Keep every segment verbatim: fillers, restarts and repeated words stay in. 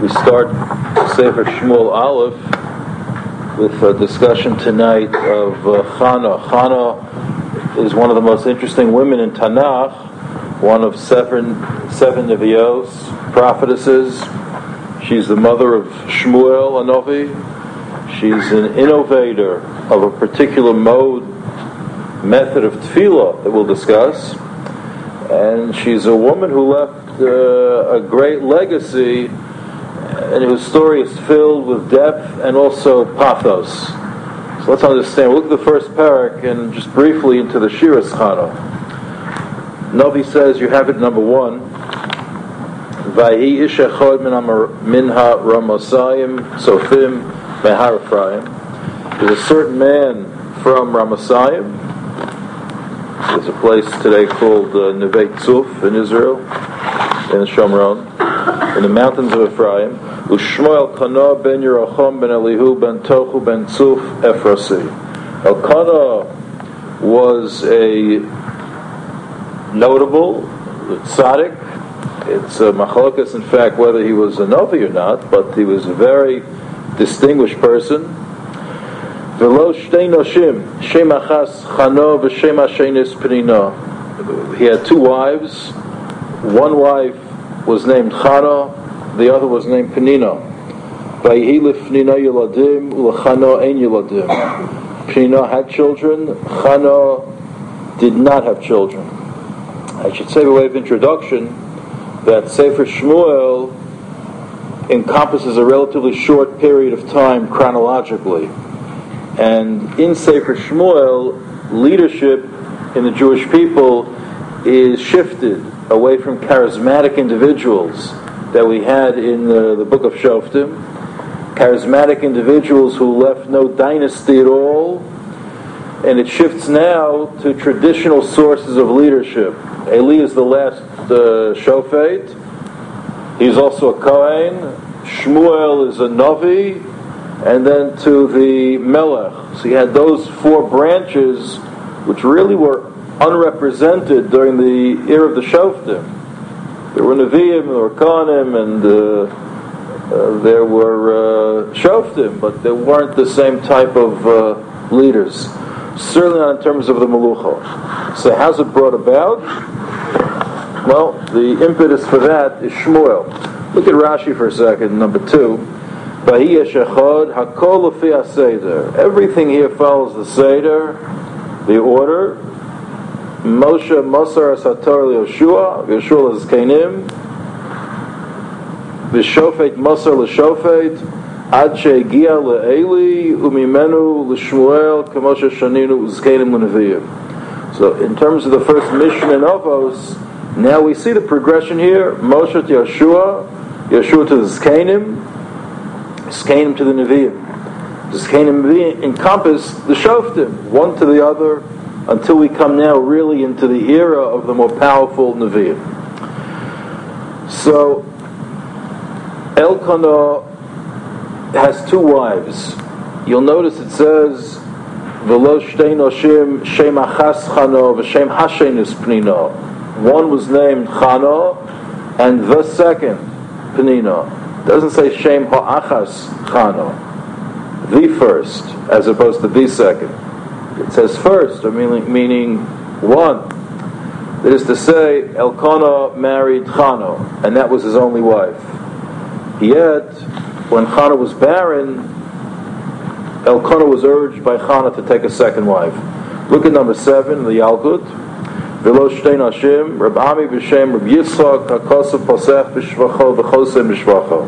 We start Sefer Shmuel Aleph with a discussion tonight of uh, Chana. Chana is one of the most interesting women in Tanakh, one of seven, seven Nevios, prophetesses. She's the mother of Shmuel Hanavi. She's an innovator of a particular mode, method of tefillah that we'll discuss. And she's a woman who left uh, a great legacy, and whose story is filled with depth and also pathos. So let's understand. We'll look at the first parak and just briefly into the Shiras Chana. Novi says, you have it number one. Vayhi ish echad minha Ramasayim Sofim Mehar Ephraim. There's a certain man from Ramasayim. There's a place today called uh, Neve Tzuf in Israel, in Shomron, in the mountains of Ephraim. Ushmuel Kana ben Yeracham ben Elihu ben Tochu ben Tzuf Ephrasi. Elkanah was a notable tzaddik. It's a machlokas, in fact, whether he was a Novi or not, but he was a very distinguished person. V'lo shtei noshim, shem achas Chana v'shem hashenis Penina. He had two wives. One wife was named Chana, the other was named Penina. Vayhi lifnina yeladim u'lechana ein yeladim. Penina had children, Chana did not have children. I should say by way of introduction that Sefer Shmuel encompasses a relatively short period of time chronologically. And in Sefer Shmuel, leadership in the Jewish people is shifted away from charismatic individuals that we had in the, the book of Shoftim, charismatic individuals who left no dynasty at all, and it shifts now to traditional sources of leadership. Eli is the last uh, Shofet. He's also a Kohen. Shmuel is a Navi, and then to the Melech. So you had those four branches, which really were unrepresented during the era of the Shoftim. There were Nevi'im, there were Kohanim, and uh, uh, there were uh, Shoftim, but they weren't the same type of uh, leaders. Certainly not in terms of the Melucha. So how's it brought about? Well, the impetus for that is Shmuel. Look at Rashi for a second, number two. Vayhi yesh echad hakol lefi haseder. Everything here follows the Seder, the order. Moshe Mosar Sator Yoshua, Yoshua Lezkenim, V'shofet Mosar L'shofet, Ad she'egia le'Eli, Umimenu L'Shmuel, K'moshe Shaninu Uzkenim L'Neviim. So, in terms of the first mission in Avos, now we see the progression here. Moshe to Yoshua, Yoshua to the Zkenim, Zkenim to the Neviim. The Zkenim encompass the Shoftim, one to the other, until we come now really into the era of the more powerful Nevi'im. So, Elkanah has two wives. You'll notice it says, V'lo shtei noshim shem achas Chana v'shem hashenis Penina. One was named Chana, and the second, Penina. It doesn't say shem ha'achas Chana, the first, as opposed to the second. It says first, or meaning, meaning one. That is to say, Elkanah married Chana, and that was his only wife. Yet, when Chana was barren, Elkanah was urged by Chana to take a second wife. Look at number seven, the Yalkut. V'lo shtei nashim, Reb Ami b'shem Reb Yitzchak, HaKosav posech b'shvacho v'chosem b'shvacho.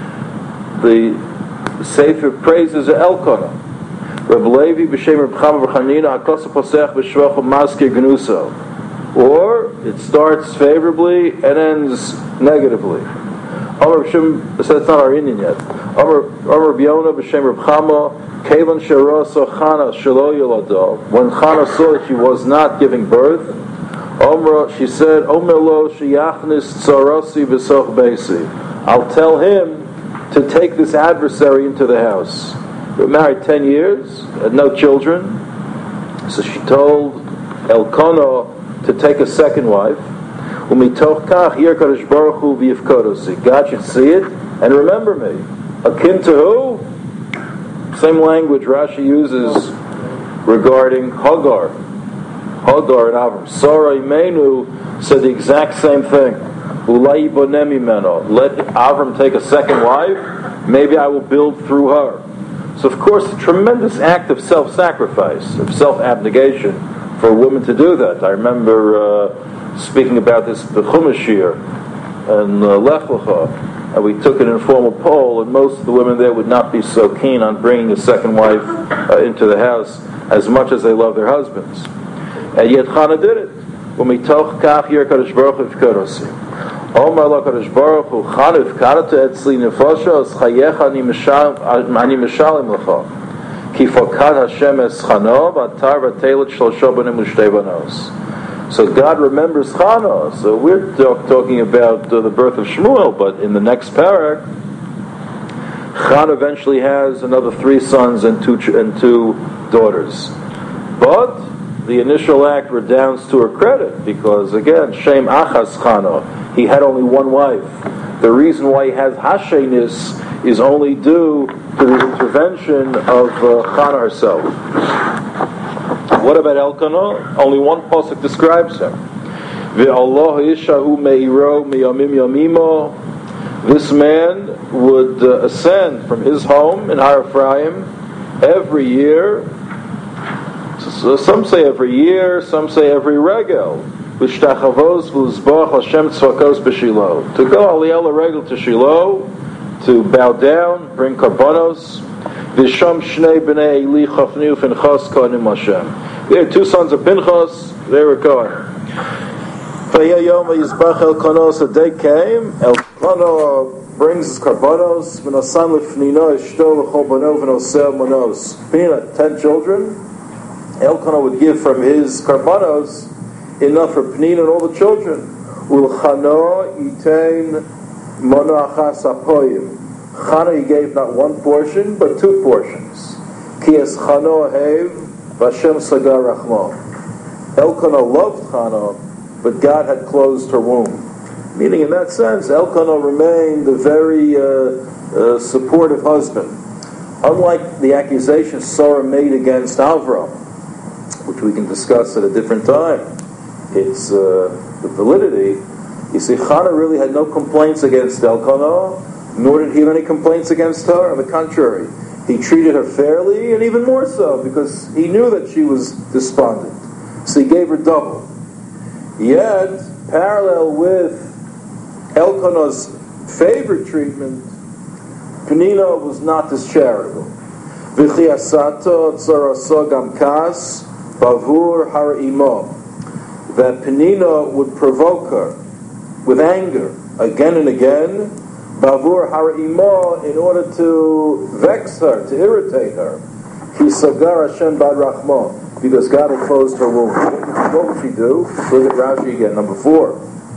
The Sefer praises Elkanah. Reb Levi b'shem Reb Chama v'Chanina HaKosav posech b'shvacho maskir gnuso. Or it starts favorably and ends negatively. Amar b'shem, so that's not our Indian yet. Amar Amar B'Yona b'shem Reb Chama Kevan sheroso Chana shelo yolado. When Chana saw that she was not giving birth, Omra, she said, Omer lo sheyachnis tzarasi v'soch beisi. I'll tell him to take this adversary into the house. They were married ten years, had no children. So she told Elkanah to take a second wife. Umitoch kach yer Kadosh Baruch Hu v'yifkodosi. God should see it and remember me. Akin to who? Same language Rashi uses regarding Hagar. Hagar and Avram. Sarah Imenu said the exact same thing. Ulai bonemi meno. Let Avram take a second wife. Maybe I will build through her. So of course, a tremendous act of self-sacrifice, of self-abnegation for a woman to do that. I remember uh, speaking about this the Chumash year and uh, Lech Lecha. And we took an informal poll, and most of the women there would not be so keen on bringing a second wife uh, into the house as much as they love their husbands. And yet Chana did it. When we toch kach yer Kadosh Baruch Hu v'kodosi. Omar la Kadosh Baruch Hu Chana v'karata etzli nefosha as chayecha ani mishalim lecha. Ki fakad Hashem es Chana v'atar v'telet shlosha banim u'shtei banos. So God remembers Chana. So we're talk, talking about uh, the birth of Shmuel, but in the next parak, Chana eventually has another three sons and two ch- and two daughters. But the initial act redounds to her credit because again, Shem Achas Chana, he had only one wife. The reason why he has Hashenis is only due to the intervention of uh, Chana herself. What about Elkanah? Only one pasuk describes him. Ve'allah yishahu me'iro miyamim yamimo. This man would uh, ascend from his home in Har Ephraim every year. So some say every year, some say every regel. V'shtachavos v'lizbach Hashem tzvakos b'Shilo. To go aliyah regel to Shiloh, to bow down, bring karbanos. V'sham shnei b'nei Eli chafnu Pinchas kohanim Hashem. We had two sons of Pinchas. They were going. V'yeh yom v'yizbach Elkanah. So day came. Elkanah brings his karbanos. V'nosan lefnino eshto l'chol bano v'noseh manos. Penina, ten children. Elkanah would give from his karbanos enough for Penina and all the children. Ulchano yitain mono achas apoyim. Chana he gave not one portion, but two portions. Ki es Chano hev v'Hashem sagar rachmo. Elkanah loved Chana, but God had closed her womb. Meaning, in that sense, Elkanah remained a very uh, uh, supportive husband. Unlike the accusation Sarah made against Avram, which we can discuss at a different time, it's uh, the validity. You see, Chana really had no complaints against Elkanah, nor did he have any complaints against her. On the contrary, he treated her fairly, and even more so, because he knew that she was despondent. So he gave her double. Yet, parallel with Elkanah's favored treatment, Penina was not as charitable. V'chiasato tzaraso gam kas bavur har imo. That Penina would provoke her with anger again and again, bavur har imo, in order to vex her, to irritate her. Ki sagar Hashem bad rachmo, because God had closed her womb. What would she do? Look at Rashi again, number four.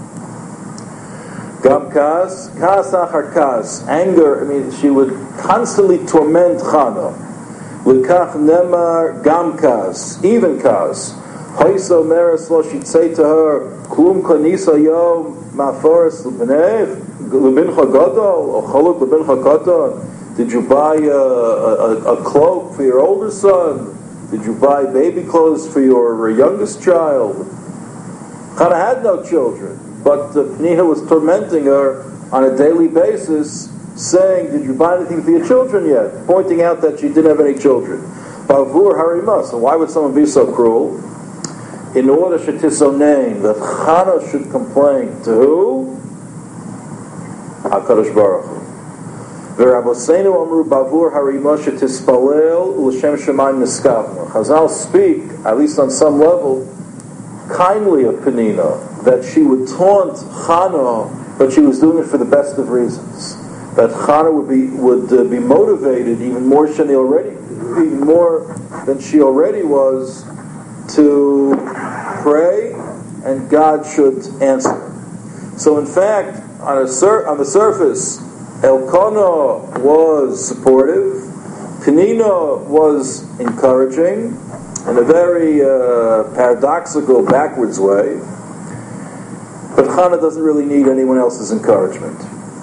Gam kas, kas achar kas, anger. I mean, she would constantly torment Chana. L'kach nemar gam kas, even kas. Hoiso meres lo, she'd say to her, klum kanisa yom maforis l'bincha gadol, or choluk l'bincha gadol. Did you buy a, a, a cloak for your older son? Did you buy baby clothes for your youngest child? Chana had no children, but uh, Penina was tormenting her on a daily basis, saying, did you buy anything for your children yet? Pointing out that she didn't have any children. Bavur harima. So why would someone be so cruel? In order shetisonane, that Chana should complain to who? HaKadosh Baruch Hu. V'Rabosenu amru bavur harima shetispalel u'l'shem shemayim niskavna. Chazal speak, at least on some level, kindly of Penina, that she would taunt Chana, but she was doing it for the best of reasons. That Chana would be would uh, be motivated even more than already, even more than she already was, to pray, and God should answer. So, in fact, on a sur- on the surface, Elkanah was supportive, Penina was encouraging, in a very uh, paradoxical, backwards way. But Chana doesn't really need anyone else's encouragement.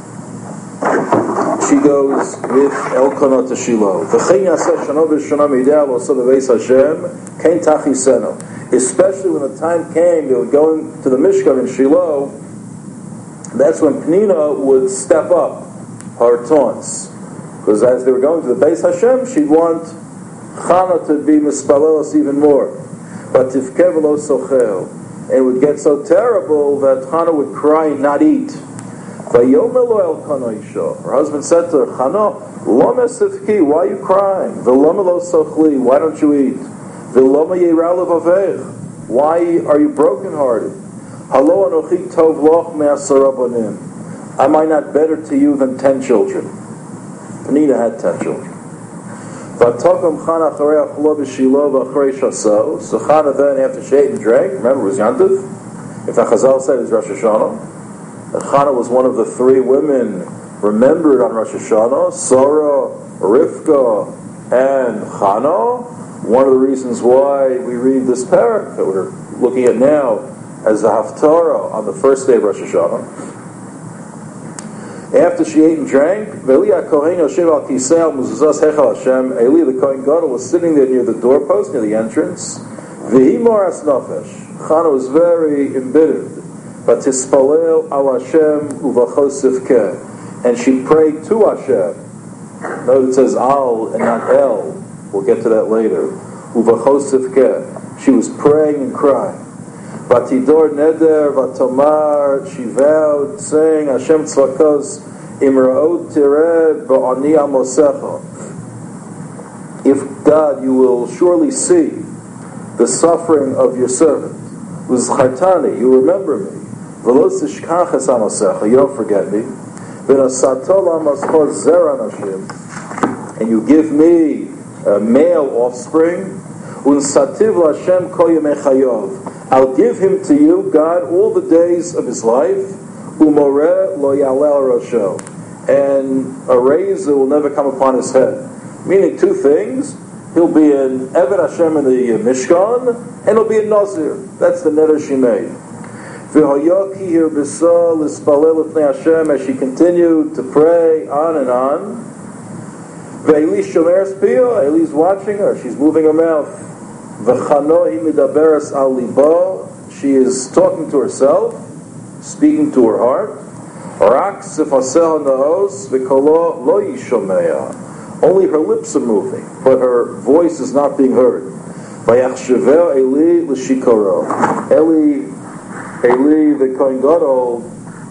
She goes with Elkanah to Shiloh. Especially when the time came they were going to the Mishkan in Shiloh, that's when Penina would step up her taunts. Because as they were going to the Beis Hashem, she'd want Chana to be mispalelos even more. But Tivkev lo sochel. And it would get so terrible that Chana would cry and not eat. Vayomer lo Elkanah isha. Her husband said to her, Chana, lama sifki, why are you crying? V'lama lo sochli, why don't you eat? V'lama yera levavech, why are you brokenhearted? Halo anochi tov loch me'asara banim. Am I not better to you than ten children? Penina had ten children. V'tokam Chana acharei achlo b'shilo v'acharei shaso. So Chana then, after she ate and drank, remember it was Yantiv. If the Chazal said it was Rosh Hashanah, Chana was one of the three women remembered on Rosh Hashanah, Sarah, Rivka, and Chana. One of the reasons why we read this parak that we're looking at now as the Haftarah on the first day of Rosh Hashanah. After she ate and drank, Eli the Kohen Gadol was sitting there near the doorpost, near the entrance. Chana was very embittered. But Tispalel al Hashem uvachosivke, and she prayed to Hashem. Note it says al and not el. We'll get to that later. Uvachosivke. She was praying and crying. Vatidor neder vatomar. She vowed, saying, Hashem tzvakos imraot tireh ba'ani amosecha. If God, you will surely see the suffering of your servant. Uzchartani, you remember me. You don't forget me. And you give me a male offspring. I'll give him to you, God, all the days of his life. And a razor will never come upon his head. Meaning two things. He'll be an Eved Hashem in the Mishkan, and he'll be a Nazir. That's the neder she made. As she continued to pray on and on, Eli's watching her. She's moving her mouth. She is talking to herself, speaking to her heart. Only her lips are moving, but her voice is not being heard. Eli, Eli, Eli, the Kohen Gadol,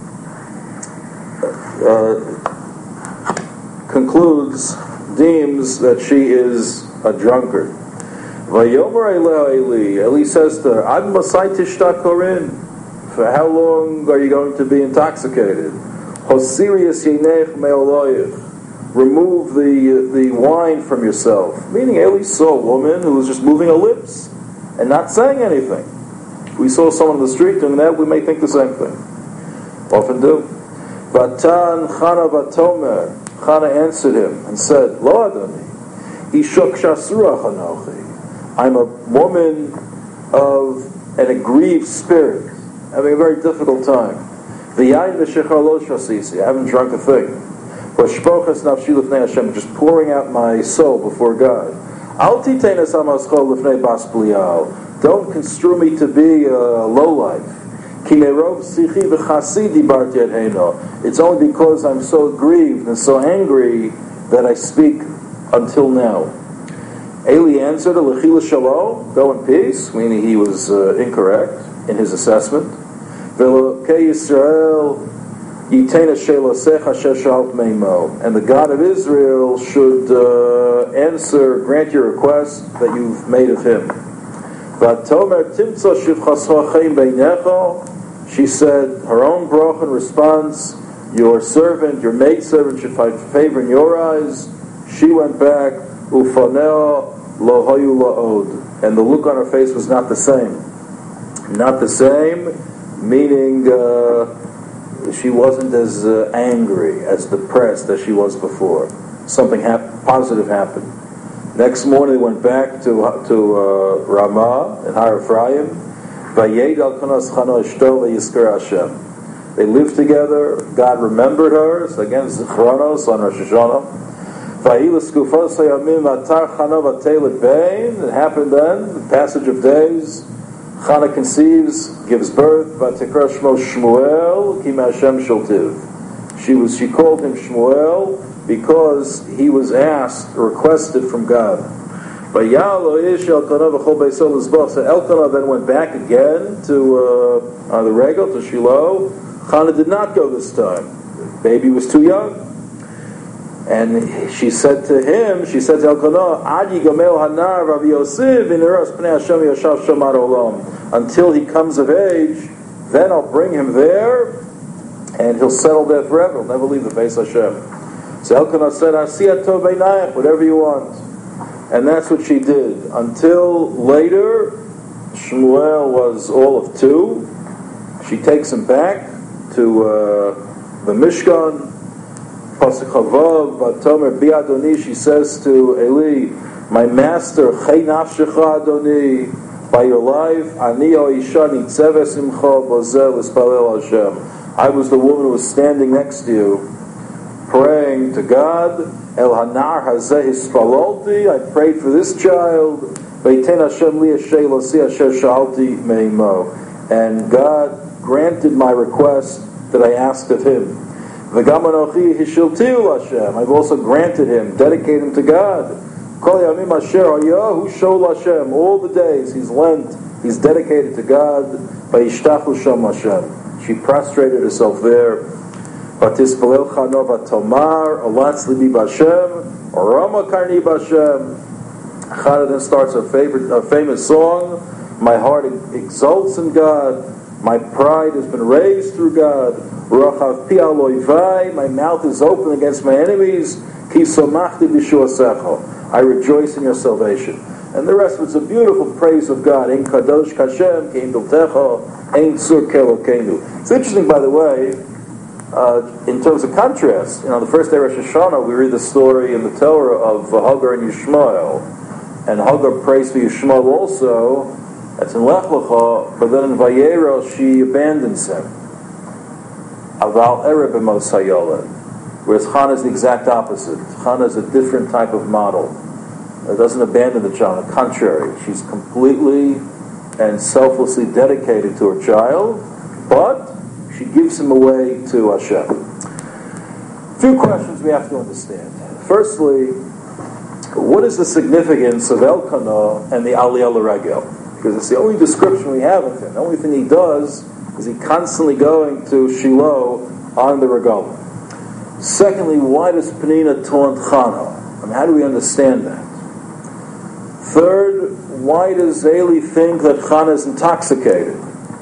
uh, concludes, deems that she is a drunkard. Vayomer Eli, Eli says to her, Ad masai tishta korin? For how long are you going to be intoxicated? Hosirius yinech me'oloyich. Remove the uh, the wine from yourself. Meaning Eli saw a woman who was just moving her lips and not saying anything. If we saw someone on the street doing that, we may think the same thing. Often do. Vatan Chana Vatomer. Chana answered him and said, Lo Adoni, Ishok Shasura Chanochi. I'm a woman of an aggrieved spirit, having a very difficult time. V'yayin v'shechar lo shasisi. I haven't drunk a thing. V'shpochas nafshi l'fnei Hashem. Just pouring out my soul before God. Al titenes amaschol l'fnei bas Belial. Don't construe me to be a lowlife. Ki merov sichi v'chasi dibarti ad heino. It's only because I'm so aggrieved and so angry that I speak until now. Eli answered, L'chila shalom, go in peace, meaning he was uh, incorrect in his assessment. V'elokei Yisrael yitena shelosecha sheshalt meimo. And the God of Israel should uh, answer, grant your request that you've made of him. V'atomer timtza shivchascha chein beinecha. She said, her own bracha in response, your servant, your maidservant should find favor in your eyes. She went back, ufaneo lo hayu la'od. And the look on her face was not the same. Not the same, meaning uh, she wasn't as uh, angry, as depressed as she was before. Something hap- positive happened. Next morning they went back to to uh, Ramah in Har Ephraim. Vayed Elkanah Chana Ishto Vayizker Hashem. They lived together. God remembered her. So again, Zichronos on Rosh Hashanah. Vayilas Kufos Hayamim Atar Chana Vatelet Bein. It happened then, the passage of days. Chana conceives, gives birth. Vatikra Shmo Shmuel Kim Hashem Shaltiv. She was. She called him Shmuel because he was asked, requested from God. So Elkanah then went back again to uh, on the regal to Shiloh. Chana did not go this time. The baby was too young, and she said to him, she said to Elkanah, "Adi Gamel Hanar Rav Yosef in Pnei Hashem Yashav Shomar Olam." Until he comes of age, then I'll bring him there. And he'll settle there forever. He'll never leave the Beis Hashem. So Elkanah said, "Asiyat tov beinayach, whatever you want." And that's what she did. Until later, Shmuel was all of two. She takes him back to uh, the Mishkan. Pasuk Chavav, Vatomer bi Adoni, she says to Eli, "My master, Chei nafshecha Adoni, by your life, Ani o isha nitzeves imcha bozel espalel Hashem." I was the woman who was standing next to you, praying to God. El hanar hazeh hispalolti. I prayed for this child. Veiten Hashem li asher losi asher shalti meimo. And God granted my request that I asked of Him. V'gam anochi hishiltiu Hashem. I've also granted him, dedicated him to God. Kol yamim asher hayahu shol Hashem. All the days he's lent, he's dedicated to God. Vayishtachu sham Hashem. She prostrated herself there. Vatispalel Chana vatomar Alatz libi b'Hashem Rama karni b'Hashem. Chana then starts her favorite, her famous song. My heart exults in God. My pride has been raised through God. Rachav pi al oivai. My mouth is open against my enemies. Ki somachti b'shuasecha. I rejoice in your salvation. And the rest was a beautiful praise of God. Ein kadosh kashem, kein doltecha, ein sur kelokeinu. It's interesting, by the way, uh, in terms of contrast. You know, the first day of Rosh Hashanah, we read the story in the Torah of uh, Hagar and Yishmael, and Hagar prays for Yishmael also. That's in Lech Lecha, but then in Vayera she abandons him. Aval ereb emos hayoled. Whereas Chana is the exact opposite. Chana is a different type of model. It doesn't abandon the child. On the contrary, she's completely and selflessly dedicated to her child, but she gives him away to Hashem. A few questions we have to understand. Firstly, what is the significance of Elkanah and the Aliyah L'Regel? Because it's the only description we have of him. The only thing he does is he constantly going to Shiloh on the regalim. Secondly, why does Penina taunt Chana? And how do we understand that? Third, why does Eli think that Chana is intoxicated?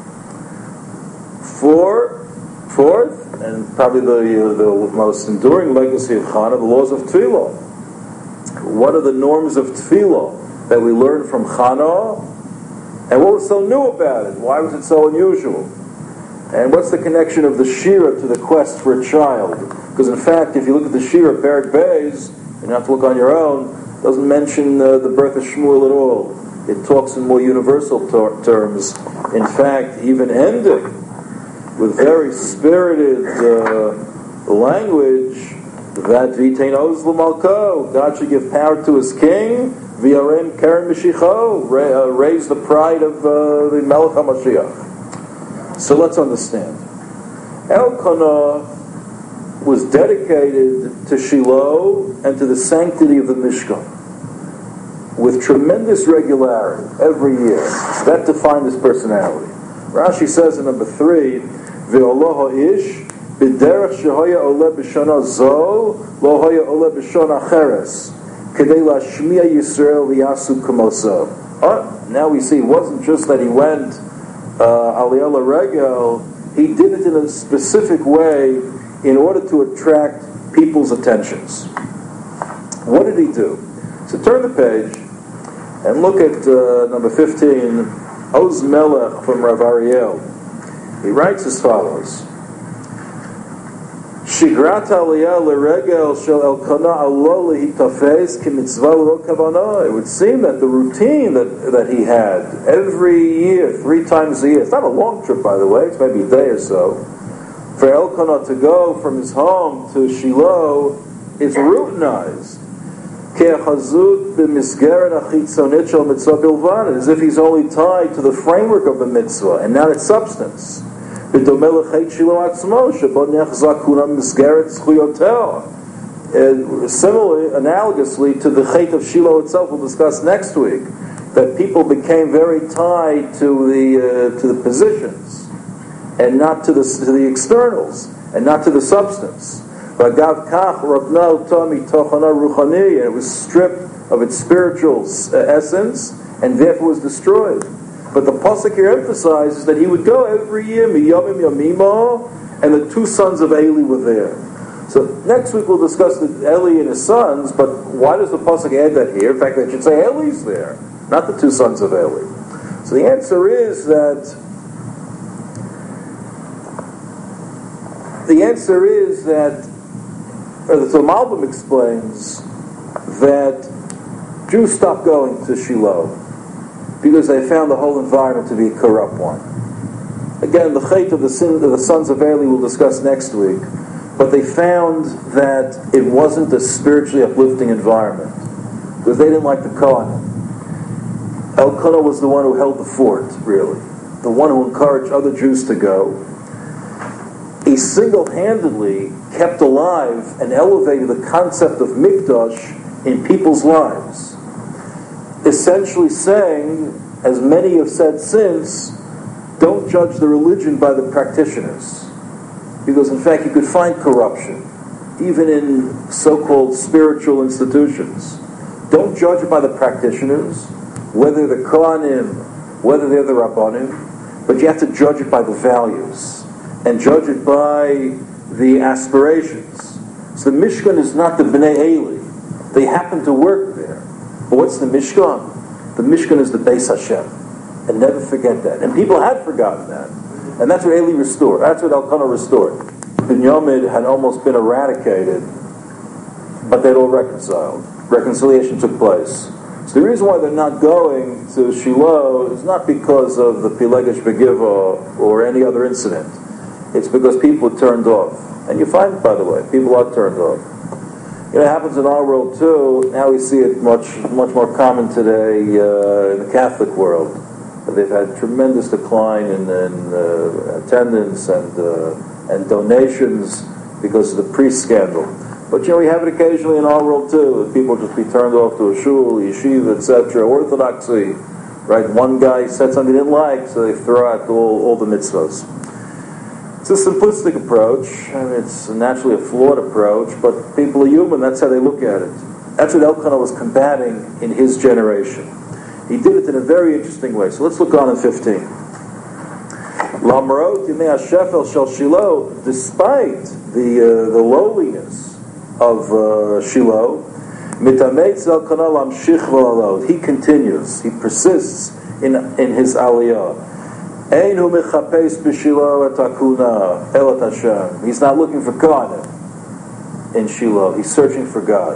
Four, fourth, and probably the, uh, the most enduring legacy of Chana, the laws of Tefillah. What are the norms of Tefillah that we learn from Chana? And what was so new about it? Why was it so unusual? And what's the connection of the Shira to the quest for a child? Because in fact, if you look at the Shira, Perek Beis, and you have to look on your own, it doesn't mention uh, the birth of Shmuel at all. It talks in more universal ter- terms. In fact, even ending with very spirited uh, language, that V'itein oz l'malko, God should give power to his king, V'yarem keren mishicho, ra- uh, raise the pride of uh, the Melech HaMashiach. So let's understand. Elkanah was dedicated to Shiloh and to the sanctity of the Mishkan with tremendous regularity every year. That defined his personality. Rashi says in number three, Ve'oloho ish b'derech shehoya ole b'shana zo lo hoya ole b'shana acheres kedei lashmiya Yisrael v'yasu kamoso. Oh, now we see it wasn't just that he went uh, aliyah l'regel, he did it in a specific way in order to attract people's attentions. What did he do? So turn the page and look at uh, number fifteen, Oz Melech from Rav Ariel. He writes as follows: Shigrat aliyah leregel shel elkana alo lehitafes kimitzvah lo kavana. It would seem that the routine that, that he had every year, three times a year, it's not a long trip by the way, it's maybe a day or so, for Elkanah to go from his home to Shiloh is routinized. Ke'achazut b'misgeret achitzonit shel mitzvah bilvan, as if he's only tied to the framework of the mitzvah and not its substance. Similarly, analogously to the Chet of Shiloh itself, we'll discuss next week, that people became very tied to the uh, to the positions and not to the to the externals and not to the substance. And it was stripped of its spiritual uh, essence and therefore was destroyed. But the pasuk here emphasizes that he would go every year, miyamim yamima, and the two sons of Eli were there. So next week we'll discuss the Eli and his sons, but why does the pasuk add that here? In fact, they should say Eli's there, not the two sons of Eli. So the answer is that the answer is that or the Malbim explains that Jews stopped going to Shiloh because they found the whole environment to be a corrupt one. Again, the Chet of the, sin, of the sons of Eli we'll discuss next week, but they found that it wasn't a spiritually uplifting environment because they didn't like the Kohanim. Elkanah was the one who held the fort, really, the one who encouraged other Jews to go. He single-handedly kept alive and elevated the concept of Mikdash in people's lives, essentially saying, as many have said since, don't judge the religion by the practitioners. Because in fact you could find corruption, even in so-called spiritual institutions. Don't judge it by the practitioners, whether they're Kohanim, whether they're the Rabbanim, but you have to judge it by the values, and judge it by the aspirations. So the Mishkan is not the Bnei Eli. They happen to work there. But what's the Mishkan? The Mishkan is the Beis Hashem. And never forget that. And people had forgotten that. And that's what Eli restored. That's what Elkanah restored. Binyamin had almost been eradicated, but they'd all reconciled. Reconciliation took place. So the reason why they're not going to Shiloh is not because of the Pilegesh Begiva or any other incident. It's because people turned off. And you find it, by the way, people are turned off. You know, it happens in our world too. Now we see it much, much more common today uh, in the Catholic world. They've had tremendous decline in, in uh, attendance and uh, and donations because of the priest scandal. But you know, we have it occasionally in our world too. People just be turned off to a shul, yeshiva, et cetera. Orthodoxy, right? One guy said something he didn't like, so they throw out all, all the mitzvahs. It's a simplistic approach, and it's naturally a flawed approach, but people are human, that's how they look at it. That's what Elkanah was combating in his generation. He did it in a very interesting way. So let's look on in fifteen. Lamrot yimei hashefel shel Shiloh, despite the uh, the lowliness of uh, Shiloh, mitameitz Elkanah lamshich v'lalod. He continues, he persists in in his aliyah. Ein hu mechapes b'Shiloh et hakuna el et Hashem. He's not looking for God in Shiloh. He's searching for God.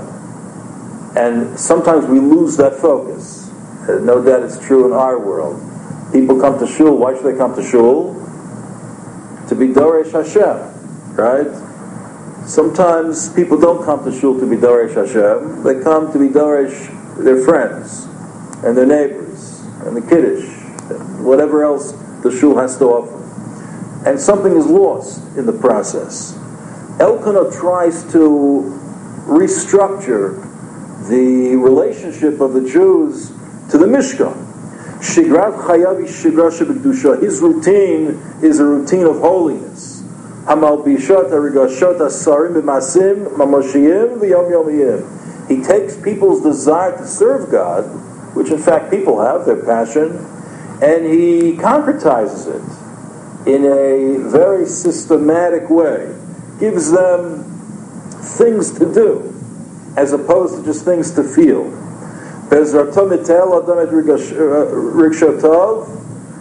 And sometimes we lose that focus. Uh, no doubt it's true in our world. People come to shul. Why should they come to shul? To be Doresh Hashem, right? Sometimes people don't come to shul to be Doresh Hashem. They come to be Doresh their friends and their neighbors and the Kiddush, and whatever else the shul has to offer. And something is lost in the process. Elkanah tries to restructure the relationship of the Jews to the Mishkan. Shigrat chayav shigra shebekdusha. His routine is a routine of holiness. Hamal bishat harigashot asarim b'masim mamashiyim v'yom yomiyim. He takes people's desire to serve God, which in fact people have, their passion, and he concretizes it in a very systematic way. Gives them things to do, as opposed to just things to feel. Bezrato mitel adam et rigshotov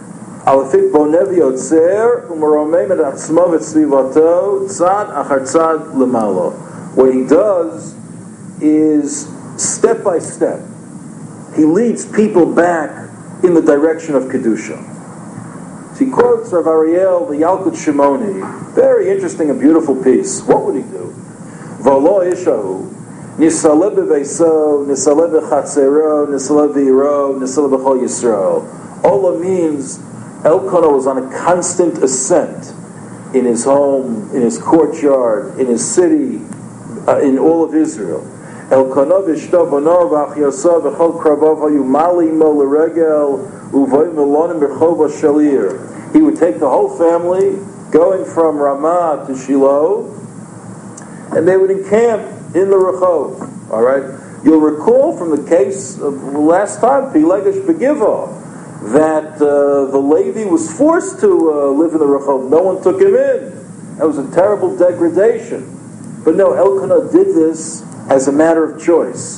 Alafik bonev yotzer u'meromem et atzmo v'tzvivato tzad achar tzad lemalo. What he does is step by step. He leads people back in the direction of Kedusha. So he quotes Rav Ariel, the Yalkut Shimoni, very interesting and beautiful piece. What would he do? V'lo ishahu nisale b'veiso, nisale b'chatzero, nisale b'iro, nisale b'chol Yisrael. Ola means Elkanah was on a constant ascent in his home, in his courtyard, in his city, uh, in all of Israel. Elkanah v'shto bono v'achyosav v'chol kravav hayu mali mo l'regel uvoy melonim b'chova shalir. He would take the whole family, going from Ramah to Shiloh, and they would encamp in the Rechov. All right? You'll recall from the case of last time, Pilegesh Begiva, that uh, the Levi was forced to uh, live in the Rechov. No one took him in. That was a terrible degradation. But no, Elkanah did this as a matter of choice.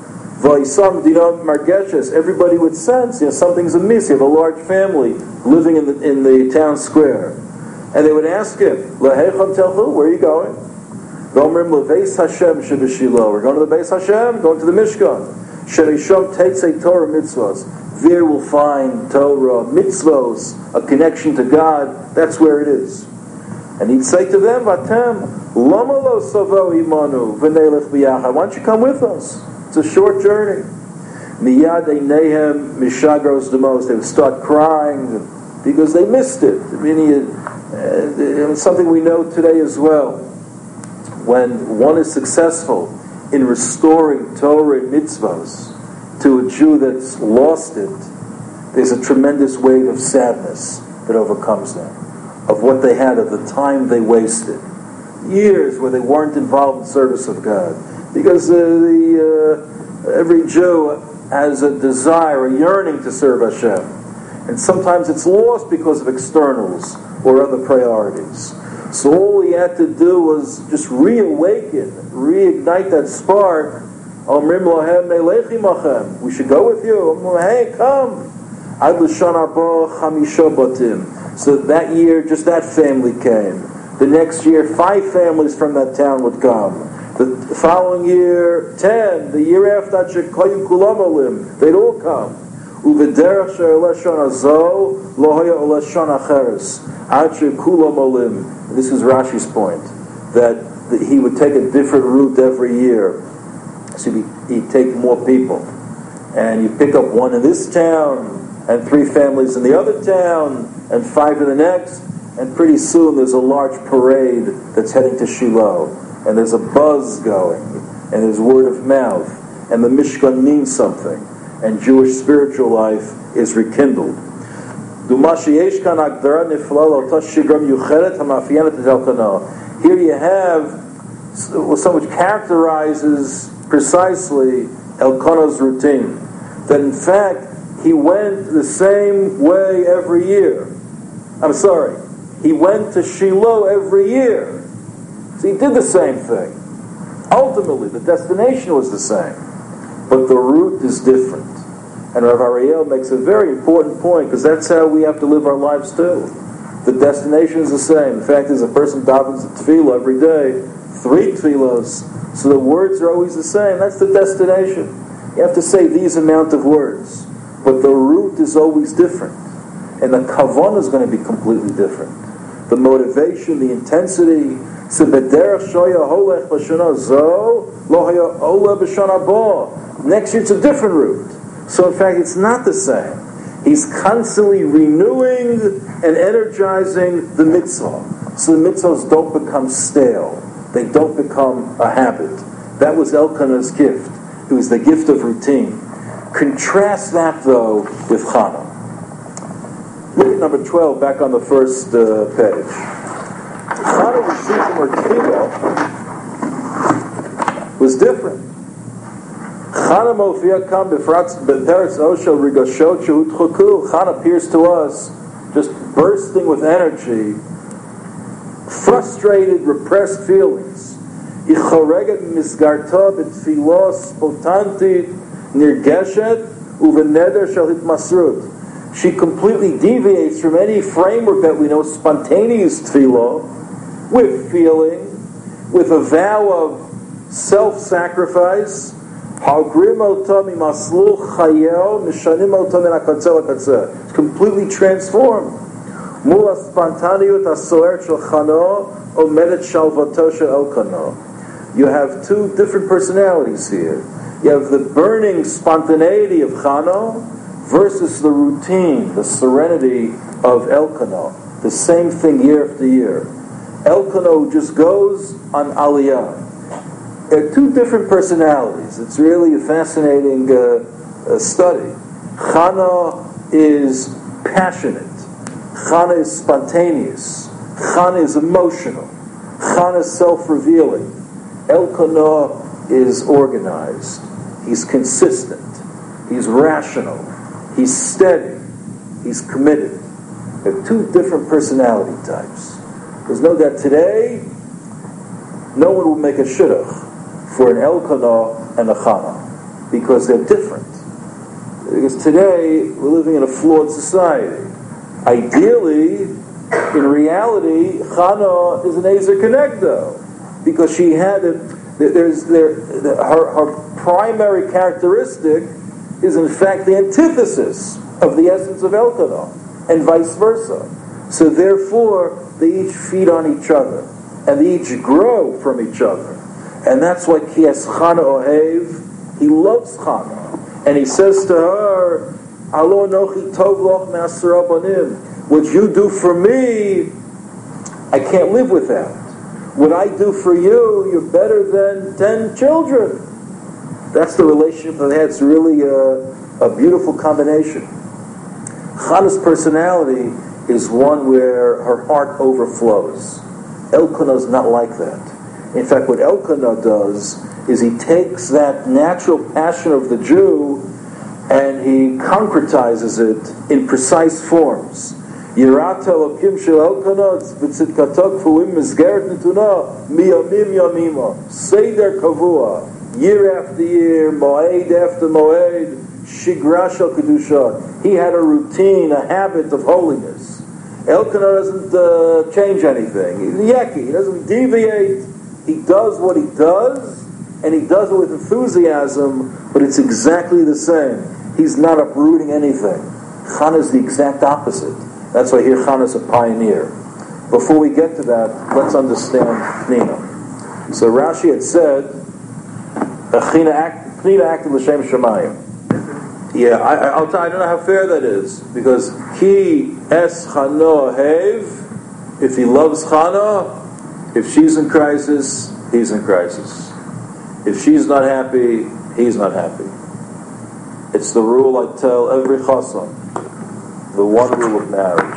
Everybody would sense, you know, something's amiss. You have a large family living in the, in the town square. And they would ask him, where are you going? We're going to the Beis Hashem, going to the Mishkan. Torah mitzvos. There we'll find Torah, mitzvos, a connection to God. That's where it is. And he'd say to them, Vatem, lama lo savo imanu v'nelech b'yachad. Why don't you come with us? It's a short journey. Miyad einehem mishagros demos. They would start crying because they missed it. I mean, it, uh, it's something we know today as well. When one is successful in restoring Torah and mitzvahs to a Jew that's lost it, there's a tremendous wave of sadness that overcomes them, of what they had, of the time they wasted, years where they weren't involved in service of God. Because uh, the uh, every Jew has a desire, a yearning to serve Hashem, and sometimes it's lost because of externals or other priorities. So all he had to do was just reawaken, reignite that spark. We should go with you. Hey, come. So that year, just that family came. The next year, five families from that town would come. The following year, ten. The year after, they'd all come. This is Rashi's point, that he would take a different route every year. So he'd take more people. And you pick up one in this town, and three families in the other town, and five in the next, and pretty soon there's a large parade that's heading to Shiloh, and there's a buzz going, and there's word of mouth, and the Mishkan means something, and Jewish spiritual life is rekindled. Here you have so which characterizes precisely Elkanah's routine, that in fact he went the same way every year. I'm sorry, he went to Shiloh every year. So he did the same thing. Ultimately, the destination was the same, but the route is different. And Rav Ariel makes a very important point, because that's how we have to live our lives too. The destination is the same. The fact is, a person davens a tefillah every day, three tefillahs, so the words are always the same. That's the destination. You have to say these amount of words, but the route is always different, and the kavanah is going to be completely different. The motivation, the intensity. Next year it's a different route. So in fact, it's not the same. He's constantly renewing and energizing the mitzvah. So the mitzvahs don't become stale. They don't become a habit. That was Elkanah's gift. It was the gift of routine. Contrast that, though, with Chana. Look at number twelve, back on the first uh, page. Chana received from her tefillah was different. Chana appears to us just bursting with energy, frustrated, repressed feelings. She completely deviates from any framework that we know, spontaneous tefillah, with feeling, with a vow of self-sacrifice. It's completely transformed. You have two different personalities here. You have the burning spontaneity of Chana versus the routine, the serenity of Elkanah. The same thing year after year. Elkanah just goes on Aliyah. They're two different personalities. It's really a fascinating uh, uh, study. Chana is passionate. Chana is spontaneous. Chana is emotional. Chana is self-revealing. Elkanah is organized. He's consistent. He's rational. He's steady. He's committed. They're two different personality types. There's no doubt today, no one will make a shidduch for an Elkanah and a Chana, because they're different. Because today, we're living in a flawed society. Ideally, in reality, Chana is an Ezer Kenegdo, because she had a, there's there her, her primary characteristic is in fact the antithesis of the essence of Elkanah, and vice versa. So therefore, they each feed on each other, and they each grow from each other. And that's why Kies Chana Ohev, he loves Chana. And he says to her, Alo nochi tov loch me'asara banim. What you do for me, I can't live without. What I do for you, you're better than ten children. That's the relationship that they had. It's really a, a beautiful combination. Chana's personality is one where her heart overflows. Elkanah is not like that. In fact, what Elkanah does is he takes that natural passion of the Jew and he concretizes it in precise forms. Yirat Elokim shel Elkanah v'tzidkato kfuim mizgeret netuna miyamim yamima. Seder kavua, year after year, moed after moed, shigra shel kedusha. He had a routine, a habit of holiness. Elkanah doesn't uh, change anything. He's yeki. He doesn't deviate. He does what he does, and he does it with enthusiasm, but it's exactly the same. He's not uprooting anything. Chana is the exact opposite. That's why here Chana is a pioneer. Before we get to that, let's understand Pnina. So Rashi had said, Pnina acted l'shem shamayim. Yeah, I, I'll tell, I don't know how fair that is, because Ki es Chano Hev, if he loves Chana, if she's in crisis, he's in crisis. If she's not happy, he's not happy. It's the rule I tell every chassan, the one rule of marriage.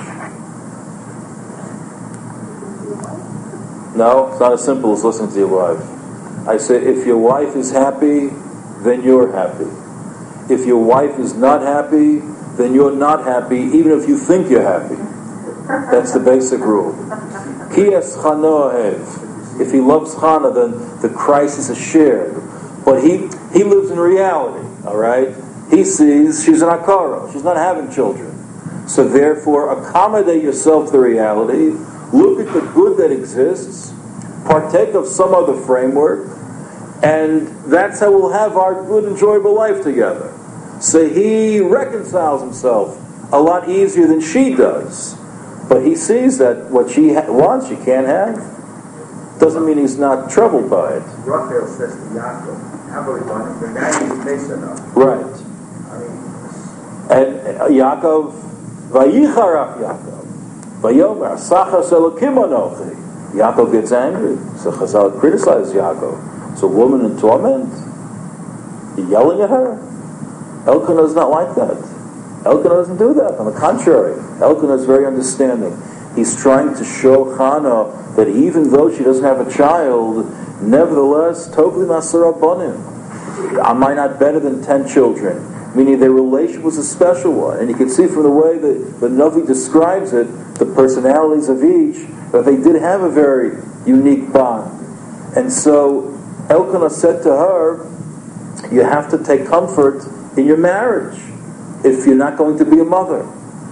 No, it's not as simple as listening to your wife. I say, if your wife is happy, then you're happy. If your wife is not happy, then you're not happy, even if you think you're happy. That's the basic rule. Ki es Chano Ohev. If he loves Chana, then the crisis is shared. But he he lives in reality, all right? He sees she's an akara. She's not having children. So therefore, accommodate yourself to the reality. Look at the good that exists. Partake of some other framework. And that's how we'll have our good, enjoyable life together. So he reconciles himself a lot easier than she does. But he sees that what she ha- wants, she can't have. Doesn't mean he's not troubled by it. Rachel says to Yaakov, have a one, but now he's based enough. Right. I mean, and uh, Yaakov, Vayicharach Yaakov, Vayomer, Sachas Elokim Anochi. Yaakov gets angry. So Chazal criticizes Yaakov. It's a woman in torment. You're yelling at her? Elkanah is not like that. Elkanah doesn't do that. On the contrary, Elkanah is very understanding. He's trying to show Chana that even though she doesn't have a child, nevertheless, Tovli Masara Bonim. Am I not better than ten children? Meaning their relationship was a special one. And you can see from the way that the Navi describes it, the personalities of each, that they did have a very unique bond. And so Elkanah said to her, you have to take comfort in your marriage if you're not going to be a mother.